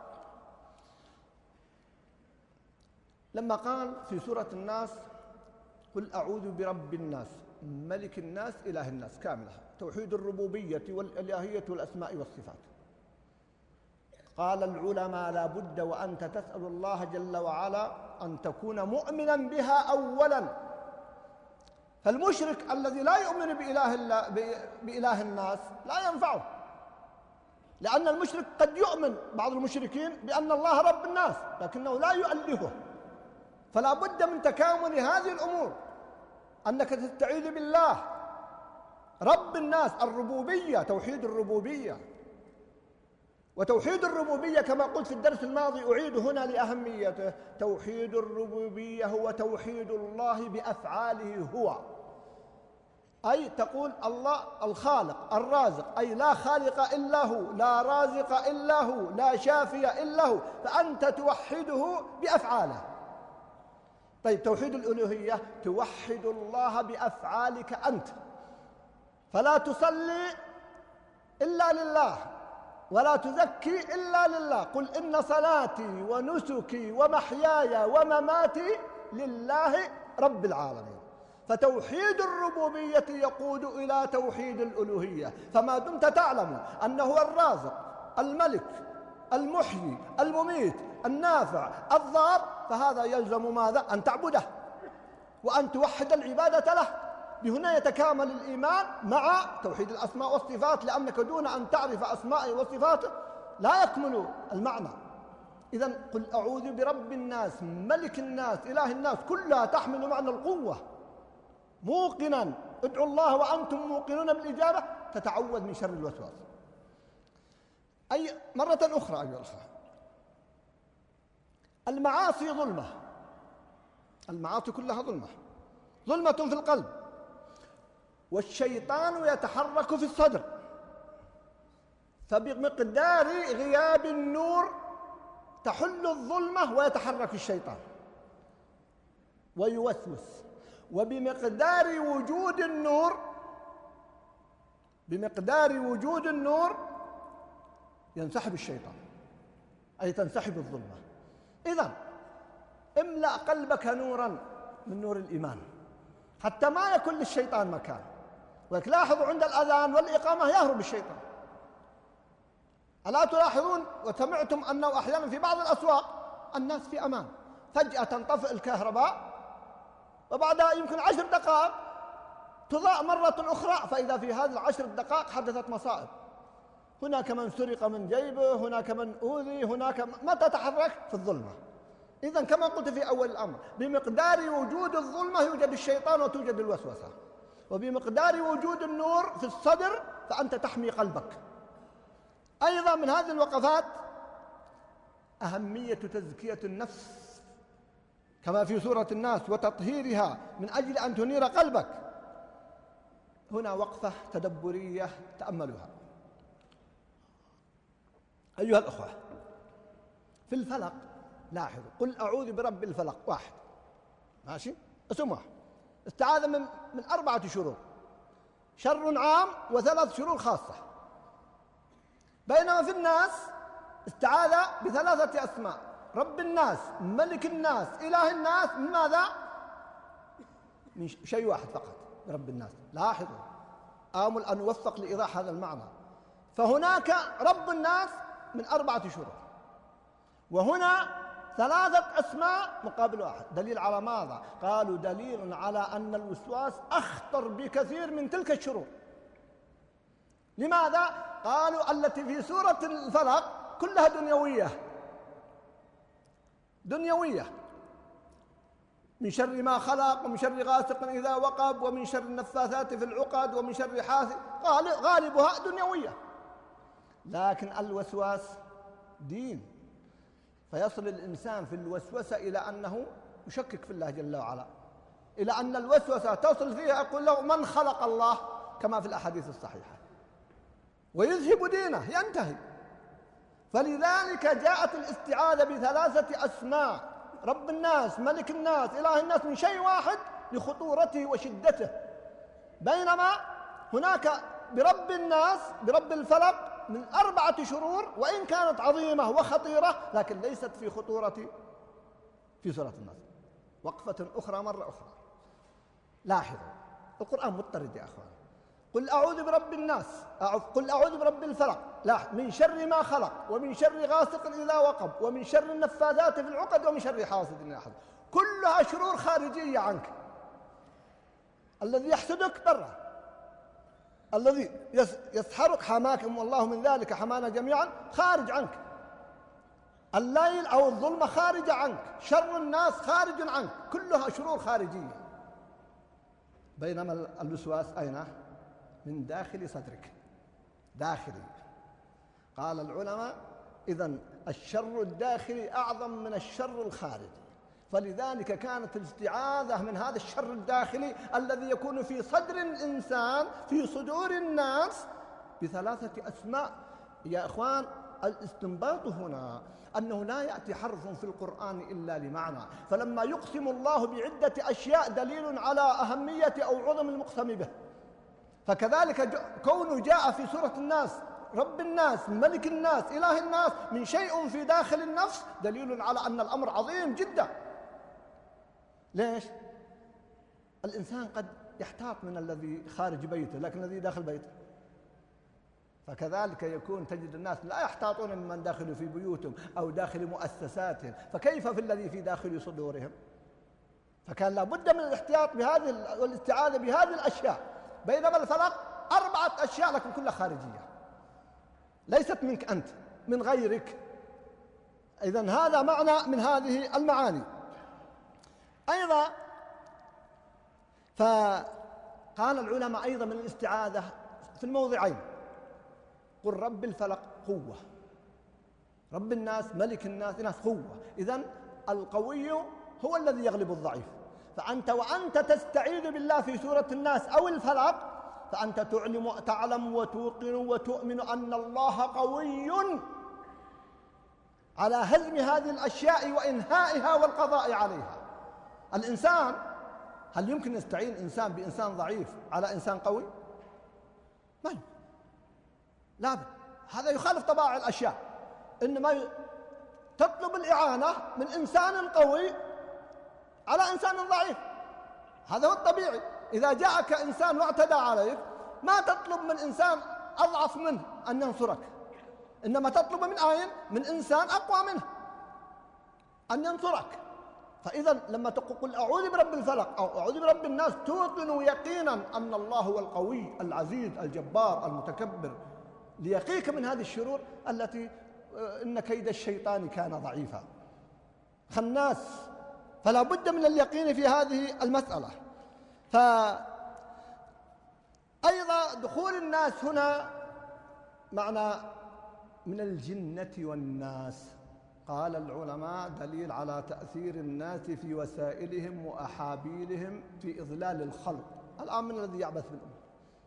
لما قال في سورة الناس قل أعوذ برب الناس ملك الناس إله الناس كاملة، توحيد الربوبية والإلهية والأسماء والصفات. قال العلماء لا بد وأنت تسأل الله جل وعلا أن تكون مؤمنا بها أولا. فالمشرك الذي لا يؤمن بإله, الله بإله الناس لا ينفعه، لأن المشرك قد يؤمن بعض المشركين بأن الله رب الناس لكنه لا يؤلهه. فلا بد من تكامل هذه الأمور، أنك تستعيذ بالله رب الناس، الربوبية، توحيد الربوبية. وتوحيد الربوبية كما قلت في الدرس الماضي أعيد هنا لأهميته، توحيد الربوبية هو توحيد الله بأفعاله هو. أي تقول الله الخالق الرازق، أي لا خالق إلا هو، لا رازق إلا هو، لا شافي إلا هو، فأنت توحده بأفعاله. طيب توحيد الألوهية توحد الله بأفعالك أنت، فلا تصلي إلا لله ولا تزكي إلا لله. قل إن صلاتي ونسكي ومحياي ومماتي لله رب العالمين. فتوحيد الربوبية يقود إلى توحيد الألوهية. فما دمت تعلم أنه هو الرازق الملك المحيي المميت النافع الضار، فهذا يلزم ماذا؟ أن تعبده وأن توحد العبادة له. بهنا يتكامل الإيمان مع توحيد الأسماء والصفات، لأنك دون أن تعرف أسماءه وصفاته لا يكمل المعنى. إذن قل أعوذ برب الناس ملك الناس إله الناس كلها تحمل معنى القوة، موقنا ادعوا الله وأنتم موقنون بالإجابة تتعوذ من شر الوسواس. أي مرة أخرى أيها الأخوة، المعاصي ظلمة، المعاصي كلها ظلمة، ظلمة في القلب، والشيطان يتحرك في الصدر، فبمقدار غياب النور تحل الظلمة ويتحرك الشيطان ويوسوس، وبمقدار وجود النور بمقدار وجود النور ينسحب الشيطان، أي تنسحب الظلمة. إذن املأ قلبك نورا من نور الإيمان حتى ما يكون للشيطان مكان. وتلاحظوا عند الأذان والإقامة يهرب الشيطان. ألا تلاحظون وسمعتم أنه أحيانا في بعض الأسواق الناس في أمان، فجأة تنطفئ الكهرباء وبعدها يمكن عشر دقائق تضاء مرة أخرى، فإذا في هذه العشر دقائق حدثت مصائب. هناك من سرق من جيبه، هناك من أوذي، هناك ما تتحرك في الظلمة. إذن كما قلت في أول الأمر، بمقدار وجود الظلمة يوجد الشيطان وتوجد الوسوسة، وبمقدار وجود النور في الصدر فأنت تحمي قلبك. أيضا من هذه الوقفات أهمية تزكية النفس كما في سورة الناس وتطهيرها من أجل أن تنير قلبك. هنا وقفة تدبرية تأملها أيها الأخوة. في الفلق لاحظوا، قل أعوذ برب الفلق، واحد ماشي، اسم واحد، استعاذ من, من أربعة شرور، شر عام وثلاث شرور خاصة. بينما في الناس استعاذ بثلاثة أسماء: رب الناس، ملك الناس، إله الناس. من ماذا؟ من شيء واحد فقط، برب الناس. لاحظوا، آمل أن أوفق لإيضاح هذا المعنى. فهناك رب الناس من أربعة شرور، وهنا ثلاثة أسماء مقابل واحد. دليل على ماذا؟ قالوا دليل على أن الوسواس أخطر بكثير من تلك الشرور. لماذا؟ قالوا التي في سورة الفلق كلها دنيوية دنيوية، من شر ما خلق، ومن شر غاسق إذا وقب، ومن شر النفاثات في العقد، ومن شر حاسد، غالبها دنيوية. لكن الوسواس دين، فيصل الإنسان في الوسوسة إلى أنه يشكك في الله جل وعلا، إلى أن الوسوسة تصل فيها يقول له من خلق الله كما في الأحاديث الصحيحة، ويذهب دينه، ينتهي. فلذلك جاءت الاستعاذة بثلاثة أسماء: رب الناس، ملك الناس، إله الناس، من شيء واحد لخطورته وشدته. بينما هناك برب الناس، برب الفلق، من أربعة شرور، وإن كانت عظيمة وخطيرة لكن ليست في خطورة في سورة الناس. وقفة أخرى مرة أخرى، لاحظوا القرآن مضطرد يا أخوان. قل أعوذ برب الناس، قل أعوذ برب الفلق، لاحظ، من شر ما خلق، ومن شر غاسق إذا وقب، ومن شر النفاثات في العقد، ومن شر حاسد إذا حسد. كلها شرور خارجية عنك. الذي يحسدك برا، الذي يسحرك حماكم والله من ذلك حمانا جميعا، خارج عنك. الليل أو الظلمة خارجة عنك، شر الناس خارج عنك، كلها شرور خارجية. بينما الوسواس أين؟ من داخل صدرك، داخلي. قال العلماء إذن الشر الداخلي أعظم من الشر الخارجي، فلذلك كانت الاستعاذة من هذا الشر الداخلي الذي يكون في صدر الإنسان، في صدور الناس، بثلاثة أسماء. يا إخوان، الاستنباط هنا أنه لا يأتي حرف في القرآن إلا لمعنى، فلما يقسم الله بعدة أشياء دليل على أهمية أو عظم المقسم به. فكذلك كونه جاء في سورة الناس رب الناس، ملك الناس، إله الناس، من شيء في داخل النفس دليل على أن الأمر عظيم جدا. ليش؟ الإنسان قد يحتاط من الذي خارج بيته، لكن الذي داخل بيته. فكذلك يكون تجد الناس لا يحتاطون ممن داخل في بيوتهم أو داخل مؤسساتهم، فكيف في الذي في داخل صدورهم؟ فكان لابد من الاحتياط بهذه والاستعاذة بهذه الأشياء. بينما الفلق أربعة أشياء لكن كلها خارجية، ليست منك أنت، من غيرك. إذن هذا معنى من هذه المعاني. أيضا قال العلماء أيضا من الاستعاذة في الموضعين: قل رب الفلق قوة، رب الناس ملك الناس ناس قوة. إذن القوي هو الذي يغلب الضعيف. فأنت وأنت تستعيذ بالله في سورة الناس أو الفلق فأنت تعلم تعلم وتوقن وتؤمن أن الله قوي على هزم هذه الأشياء وإنهائها والقضاء عليها. الإنسان، هل يمكن يستعين إنسان بإنسان ضعيف على إنسان قوي؟ ما يمكن، لا بد. هذا يخالف طبائع الأشياء. إنما تطلب الإعانة من إنسان قوي على إنسان ضعيف، هذا هو الطبيعي. إذا جاءك إنسان واعتدى عليك ما تطلب من إنسان أضعف منه أن ينصرك، إنما تطلب من أين؟ من إنسان أقوى منه أن ينصرك. فإذا لما تقول أعوذ برب الفلق أو أعوذ برب الناس توقن يقينا أن الله هو القوي العزيز الجبار المتكبر ليقيك من هذه الشرور التي إن كيد الشيطان كان ضعيفا خناس. فلا بد من اليقين في هذه المسألة. فأيضا دخول الناس هنا معنى من الجنة والناس. قال العلماء دليل على تأثير الناس في وسائلهم وأحابيلهم في إضلال الخلق. الآن من الذي يعبث بالأمة؟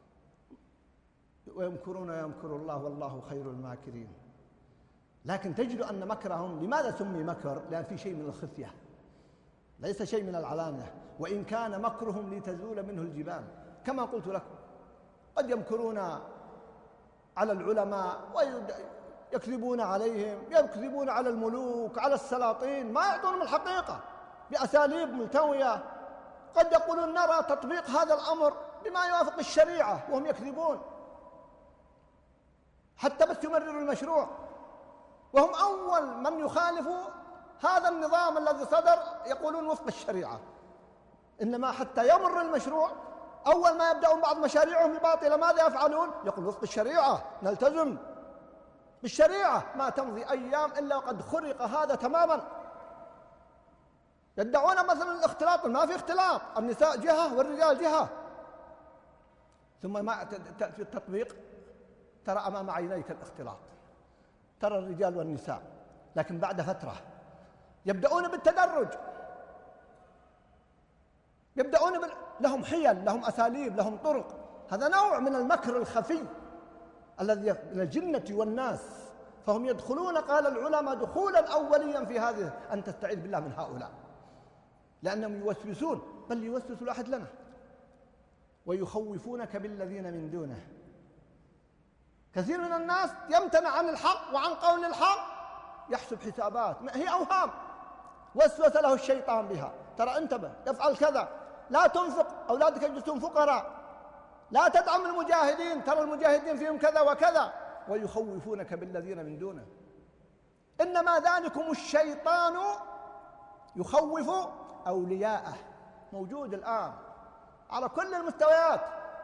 ويمكرون ويمكر الله والله خير الماكرين. لكن تجد أن مكرهم لماذا سمي مكر؟ لأن في شيء من الخفية، ليس شيء من العلانية. وإن كان مكرهم لتزول منه الجبال، كما قلت لكم قد يمكرون على العلماء ويكذبون عليهم، يكذبون على الملوك على السلاطين، ما يعطونهم الحقيقة بأساليب ملتوية. قد يقولون نرى تطبيق هذا الأمر بما يوافق الشريعة وهم يكذبون، حتى بس يمرروا المشروع، وهم أول من يخالفوا هذا النظام الذي صدر يقولون وفق الشريعة. إنما حتى يمر المشروع أول ما يبدأون بعض مشاريعهم الباطلة ماذا يفعلون؟ يقول وفق الشريعة، نلتزم بالشريعة. ما تمضي أيام إلا وقد خرق هذا تماما. يدعون مثلا الاختلاط، ما في اختلاط، النساء جهة والرجال جهة. ثم ما تأتي التطبيق ترى أمام عينيك الاختلاط، ترى الرجال والنساء. لكن بعد فترة يبدأون بالتدرج، يبدأون بال... لهم حيل، لهم أساليب، لهم طرق. هذا نوع من المكر الخفي الذي من الجنة والناس. فهم يدخلون، قال العلماء، دخولا أوليا في هذه أن تستعيذ بالله من هؤلاء، لأنهم يوسوسون، بل يوسوس الواحد لنا ويخوفونك بالذين من دونه. كثير من الناس يمتنع عن الحق وعن قول الحق، يحسب حسابات هي أوهام وسوس له الشيطان بها. ترى انتبه، يفعل كذا، لا تنفق، أولادك يجلسون فقراء، لا تدعم المجاهدين، ترى المجاهدين فيهم كذا وكذا، ويخوفونك بالذين من دونه. إنما ذلكم الشيطان يخوف أولياءه. موجود الآن على كل المستويات،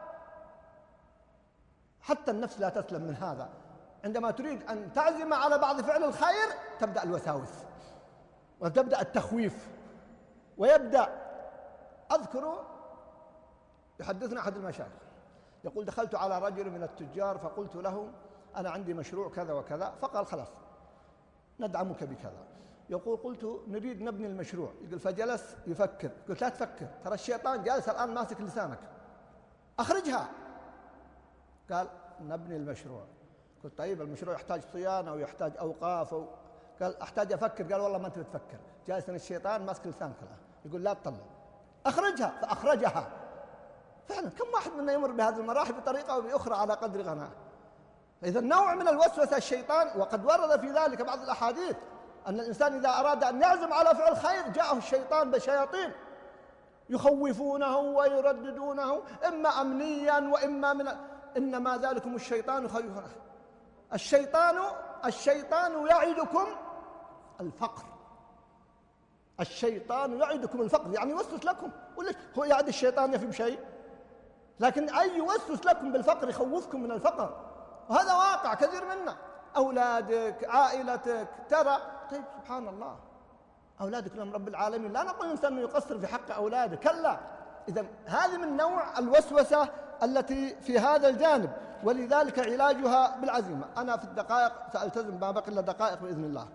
حتى النفس لا تسلم من هذا. عندما تريد أن تعزم على بعض فعل الخير تبدأ الوساوس وتبدأ التخويف ويبدأ. أذكر يحدثنا أحد المشايخ يقول يقول دخلت على رجل من التجار فقلت له أنا عندي مشروع كذا وكذا، فقال خلاص ندعمك بكذا. يقول قلت نريد نبني المشروع، يقول فجلس يفكر. قلت لا تفكر، ترى الشيطان جالس الآن ماسك لسانك، أخرجها. قال نبني المشروع. قلت طيب المشروع يحتاج صيانة ويحتاج أوقاف و... قال أحتاج أفكر. قال والله ما أنت بتفكر، جالس الشيطان ماسك لسانك الآن يقول لا تطلع، أخرجها. فأخرجها. فعلا كم واحد منا يمر بهذه المراحل بطريقة أو بأخرى على قدر غناه. إذا نوع من الوسوسة الشيطان، وقد ورد في ذلك بعض الأحاديث أن الإنسان إذا أراد أن يعزم على فعل خير جاءه الشيطان بشياطين يخوفونه ويرددونه، إما أمنيا وإما من، إنما ذلكم الشيطان يخوفونه. الشيطان الشيطان يعدكم الفقر، الشيطان يعدكم الفقر، يعني يوسوس لكم. هو يعد الشيطان يفي بشيء، لكن أي يوسوس لكم بالفقر، يخوفكم من الفقر. وهذا واقع كثير منا. أولادك، عائلتك، ترى طيب سبحان الله أولادك لهم رب العالمين. لا نقول الإنسان أنه يقصر في حق أولاده، كلا، إذن هذه من نوع الوسوسة التي في هذا الجانب، ولذلك علاجها بالعزيمة. أنا في الدقائق سألتزم، ما بقي إلا دقائق بإذن الله.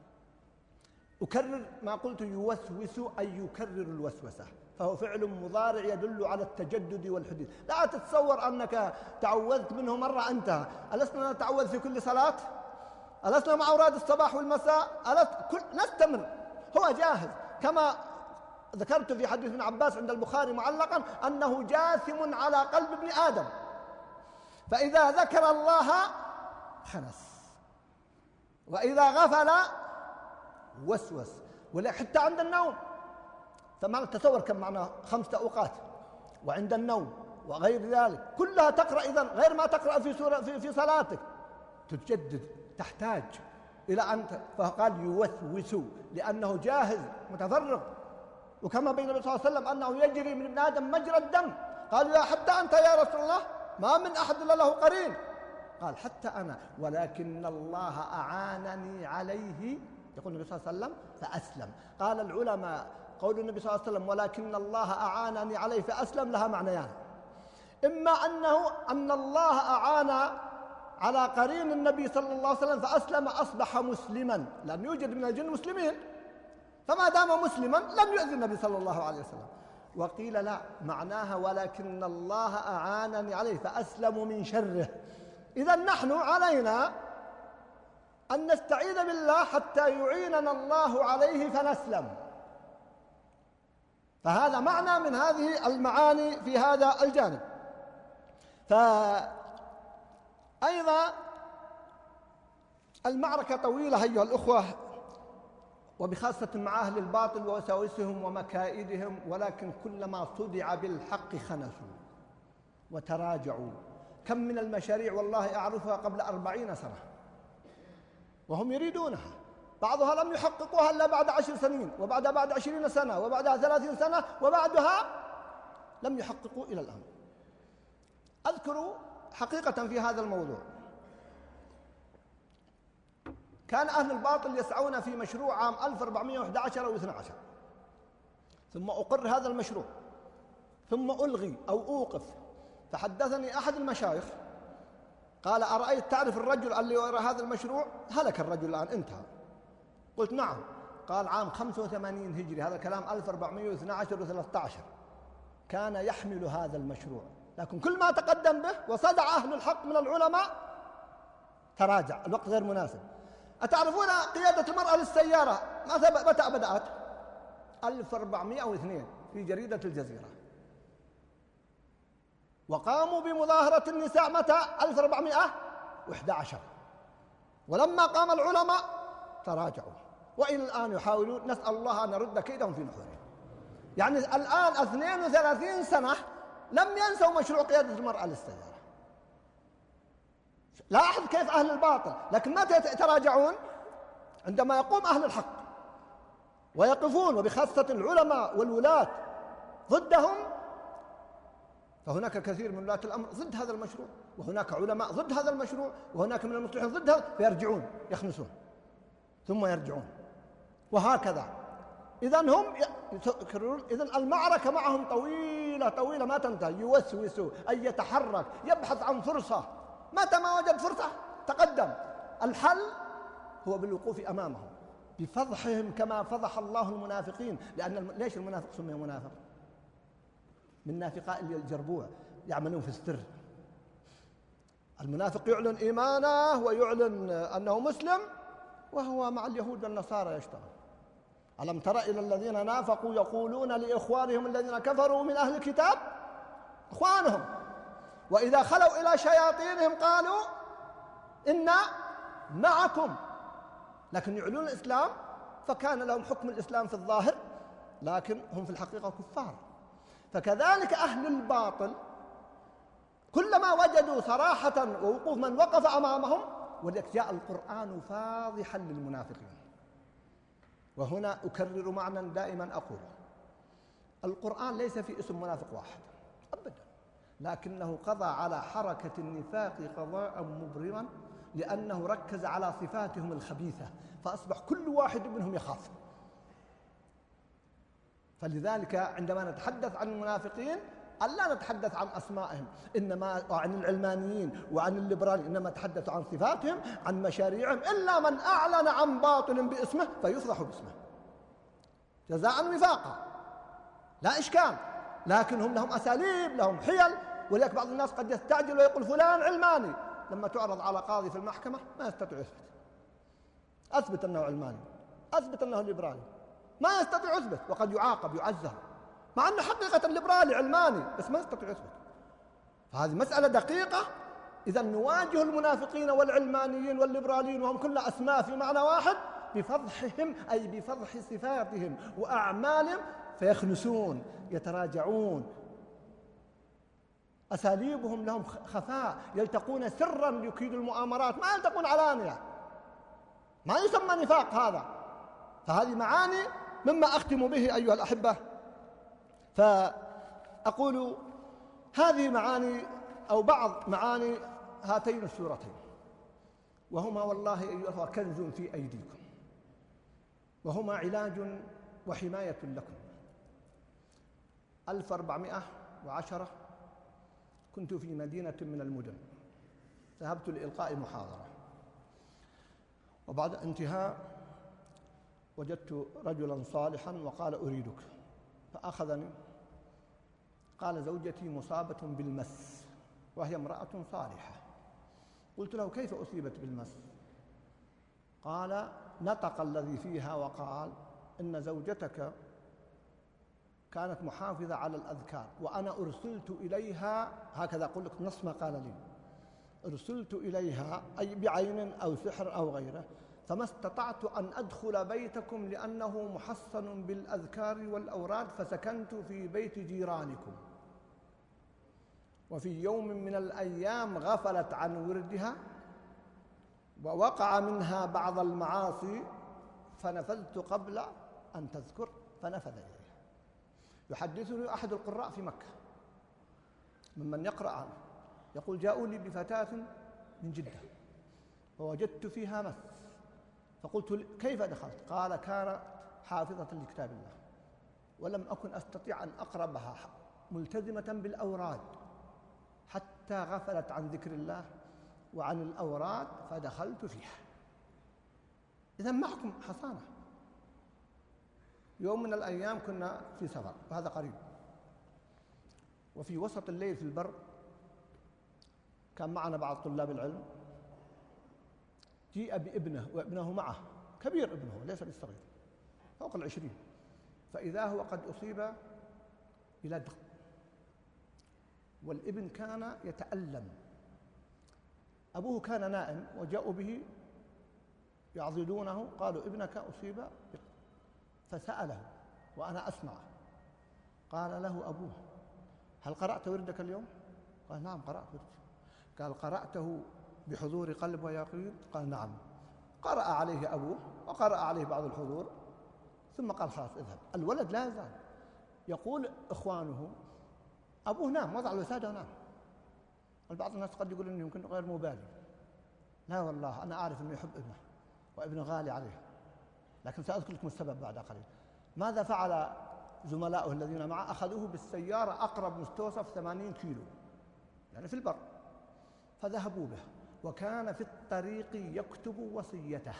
أكرر ما قلت، يوسوس أي يكرر الوسوسة، فهو فعل مضارع يدل على التجدد والحديث. لا تتصور أنك تعوذت منه مرة انتهى. ألسنا نتعوذ في كل صلاة؟ ألسنا مع أوراد الصباح والمساء؟ ألست كل نستمر. هو جاهز، كما ذكرت في حديث ابن عباس عند البخاري معلقا أنه جاثم على قلب ابن آدم، فإذا ذكر الله خنس، وإذا غفل وسوس. ولا حتى عند النوم، فما تصور كم معنى خمسة أوقات، وعند النوم وغير ذلك كلها تقرأ. إذن غير ما تقرأ في سورة في, في صلاتك، تتجدد، تحتاج إلى أن، فقال يوسوس لأنه جاهز متفرغ. وكما بين النبي صلى الله عليه وسلم أنه يجري من ابن آدم مجرى الدم، قالوا يا حتى أنت يا رسول الله؟ ما من أحد إلا له قرين. قال حتى أنا، ولكن الله أعانني عليه، يقول النبي صلى الله عليه وسلم، فأسلم. قال العلماء قول النبي صلى الله عليه وسلم ولكن الله أعانني عليه فأسلم لها معنيان: إما أنه أن الله أعان على قرين النبي صلى الله عليه وسلم فأسلم، أصبح مسلما، لأن يوجد من الجن مسلمين، فما دام مسلما لم يؤذي النبي صلى الله عليه وسلم. وقيل لا، معناها ولكن الله أعانني عليه فأسلم من شره. إذن نحن علينا أن نستعيذ بالله حتى يعيننا الله عليه فنسلم. فهذا معنى من هذه المعاني في هذا الجانب. فأيضا المعركة طويلة أيها الأخوة، وبخاصة مع أهل الباطل ووساوسهم ومكائدهم، ولكن كلما صدع بالحق خنسوا وتراجعوا. كم من المشاريع والله أعرفها قبل أربعين سنة وهم يريدونها، بعضها لم يحققوها إلا بعد عشر سنين، وبعدها بعد عشرين سنة، وبعدها ثلاثين سنة، وبعدها لم يحققوا إلى الآن. أذكر حقيقة في هذا الموضوع، كان أهل الباطل يسعون في مشروع عام ألف وأربعمائة وأحد عشر أو اثني عشر، ثم أقر هذا المشروع، ثم ألغي أو أوقف. فحدثني أحد المشايخ قال أرأيت تعرف الرجل اللي يرى هذا المشروع؟ هلك الرجل الآن، انتهى. قلت نعم. قال عام خمسة وثمانين هجري، هذا كلام ألف وأربعمائة واثني عشر وثلاثة عشر، كان يحمل هذا المشروع، لكن كل ما تقدم به وصدع أهل الحق من العلماء تراجع، الوقت غير مناسب. أتعرفون قيادة المرأة للسيارة متى بدأت؟ ألف وأربعمائة واثنين في جريدة الجزيرة، وقاموا بمظاهرة النساء متى؟ ألف وأربعمائة وأحد عشر، ولما قام العلماء تراجعوا، وإلى الآن يحاولون، نسأل الله أن يرد كيدهم في نحورهم. يعني الآن اثنين وثلاثين سنة لم ينسوا مشروع قيادة المرأة للسيارة. لاحظ كيف أهل الباطل، لكن متى يتراجعون؟ عندما يقوم أهل الحق ويقفون، وبخاصة العلماء والولاة ضدهم، فهناك كثير من ولاة الأمر ضد هذا المشروع، وهناك علماء ضد هذا المشروع، وهناك من المصلحين ضد هذا، فيرجعون يخنسون ثم يرجعون، وهكذا. إذن هم يكررون. إذن المعركة معهم طويلة طويلة ما تنتهي. يوسوس أي يتحرك، يبحث عن فرصة، متى ما وجد فرصة تقدم. الحل هو بالوقوف أمامهم بفضحهم كما فضح الله المنافقين. لأن ليش المنافق سمي منافق؟ من نافقاء الجربوع، يعملون في السر. المنافق يعلن إيمانه ويعلن أنه مسلم وهو مع اليهود والنصارى يشتغل. ألم تر إلى الذين نافقوا يقولون لإخوانهم الذين كفروا من أهل الكتاب، إخوانهم، وإذا خلوا إلى شياطينهم قالوا إنا معكم، لكن يعلنون الإسلام، فكان لهم حكم الإسلام في الظاهر، لكن هم في الحقيقة كفار. فكذلك أهل الباطل كلما وجدوا صراحة ووقوف من وقف أمامهم، ولذلك جاء القرآن فاضحا للمنافقين. وهنا أكرر معنى دائما أقوله: القرآن ليس في اسم منافق واحد أبدا، لكنه قضى على حركة النفاق قضاء مبرما، لأنه ركز على صفاتهم الخبيثة، فأصبح كل واحد منهم يخاف. فلذلك عندما نتحدث عن المنافقين ألا نتحدث عن أسمائهم إنما وعن العلمانيين وعن الليبراليين، إنما نتحدث عن صفاتهم، عن مشاريعهم. إلا من أعلن عن باطل باسمه فيفضح باسمه جزاء وفاقا، لا إشكال. لكن هم لهم أساليب، لهم حيل. ولذلك بعض الناس قد يستعجل ويقول فلان علماني، لما تعرض على قاضي في المحكمة ما يستطيع يثبت. أثبت أنه علماني، أثبت أنه ليبرالي، ما يستطيع يثبت، وقد يعاقب يعزر، مع أنه حقيقة الليبرالي علماني بس ما يستطيع يثبت. فهذه مسألة دقيقة. إذا نواجه المنافقين والعلمانيين والليبراليين وهم كلها أسماء في معنى واحد بفضحهم، أي بفضح صفاتهم وأعمالهم، فيخنسون، يتراجعون، أساليبهم لهم خفاء، يلتقون سرا ليكيدوا المؤامرات، ما يلتقون علانية، ما يسمى نفاق هذا. فهذه معاني مما أختم به أيها الأحبة. فأقول هذه معاني أو بعض معاني هاتين السورتين، وهما والله أيها الأخوة كنز في أيديكم، وهما علاج وحماية لكم. ألف وأربعمائة وعشرة كنت في مدينة من المدن، ذهبت لإلقاء محاضرة، وبعد انتهاء وجدت رجلا صالحا وقال أريدك، فأخذني. قال زوجتي مصابة بالمس وهي امرأة صالحة. قلت له كيف أصيبت بالمس؟ قال نطق الذي فيها وقال إن زوجتك كانت محافظة على الأذكار، وأنا أرسلت إليها، هكذا أقول لك نص ما قال لي، أرسلت إليها أي بعين أو سحر أو غيره، فما استطعت أن أدخل بيتكم لأنه محصن بالأذكار والأوراد، فسكنت في بيت جيرانكم. وفي يوم من الأيام غفلت عن وردها ووقع منها بعض المعاصي، فنفذت قبل أن تذكر فنفذ إليها. يحدثني أحد القراء في مكة ممن يقرأ عنه، يقول جاءوا لي بفتاة من جدة ووجدت فيها مس، فقلت كيف دخلت؟ قال كانت حافظة لكتاب الله ولم أكن أستطيع أن أقربها، ملتزمة بالأوراد، حتى غفلت عن ذكر الله وعن الأوراد فدخلت فيها. إذن معكم حصانة. يوم من الأيام كنا في سفر، وهذا قريب، وفي وسط الليل في البر كان معنا بعض طلاب العلم، جيء بابنه وابنه معه، كبير ابنه ليس بالصغير فوق العشرين، فإذا هو قد أصيب بلدغ، والابن كان يتألم. أبوه كان نائم وجاءوا به يعضدونه، قالوا ابنك أصيب، فسأله وأنا أسمع، قال له أبوه هل قرأت وردك اليوم؟ قال نعم قرأت وردك. قال قرأته بحضور قلب ويقين؟ قال نعم. قرأ عليه أبوه وقرأ عليه بعض الحضور، ثم قال خلاص اذهب. الولد لا يزال يقول إخوانه أبوه نام، وضع الوسادة ونام. البعض الناس قد يقول إنه يمكن غير مبالي، لا والله أنا أعرف أنه يحب ابنه وابنه غالي عليه، لكن سأذكر لكم السبب بعد قليل. ماذا فعل زملائه الذين معه؟ أخذوه بالسيارة أقرب مستوصف ثمانين كيلو يعني في البر، فذهبوا به، وكان في الطريق يكتب وصيته.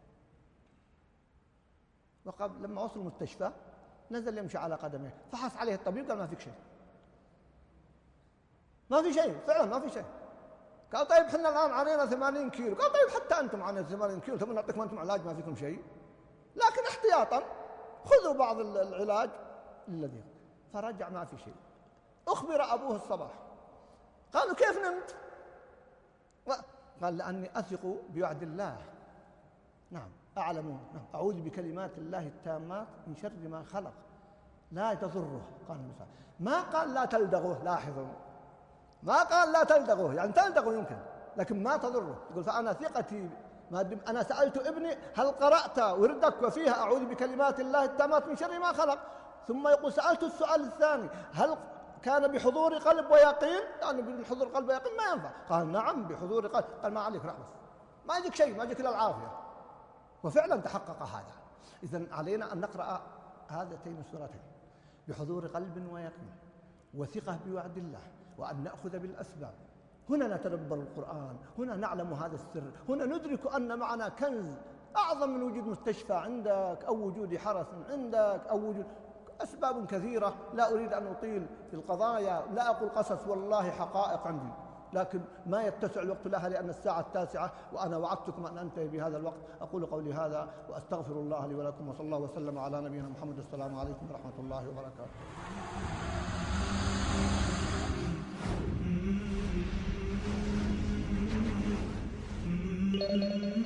وقبل لما وصل المستشفى نزل يمشي على قدميه، فحص عليه الطبيب قال ما فيك شيء، ما في شيء، فعلا ما في شيء. قال طيب احنا الآن علينا ثمانين كيلو، قال طيب حتى أنتم علينا ثمانين كيلو، ثم نعطيكم أنتم علاج ما فيكم شيء، لكن احتياطا خذوا بعض العلاج الذي. فرجع ما في شيء. أخبر أبوه الصباح، قالوا كيف نمت؟ قال لأني أثق بوعد الله، نعم أعلم، نعم أعوذ بكلمات الله التامات من شر ما خلق لا تضره. قال المثال ما قال لا تلدغه، لاحظوا ما قال لا تلدغه، يعني تلدغه يمكن لكن ما تضره. يقول فأنا ثقتي، ما أنا سألت ابني هل قرأت وردك وفيها أعوذ بكلمات الله التامات من شر ما خلق، ثم يقول سألت السؤال الثاني هل كان بحضور قلب ويقين، يعني بحضور قلب ويقين ما ينفع. قال نعم بحضور قلب. قال ما عليك رحمة، ما يجيك شيء، ما يجيك إلا العافية. وفعلا تحقق هذا. إذن علينا أن نقرأ هذتين السورتين. بحضور قلب ويقين وثقة بوعد الله، وأن نأخذ بالأسباب. هنا نتدبر القرآن، هنا نعلم هذا السر، هنا ندرك أن معنا كنز أعظم من وجود مستشفى عندك أو وجود حرس عندك أو وجود أسباب كثيرة. لا أريد أن أطيل في القضايا، لا أقول قصص، والله حقائق عندي، لكن ما يتسع الوقت لها لأن الساعة التاسعة وأنا وعدتكم أن أنتهي بهذا الوقت. أقول قولي هذا وأستغفر الله لي ولكم، وصلى الله وسلم على نبينا محمد. السلام عليكم ورحمة الله وبركاته.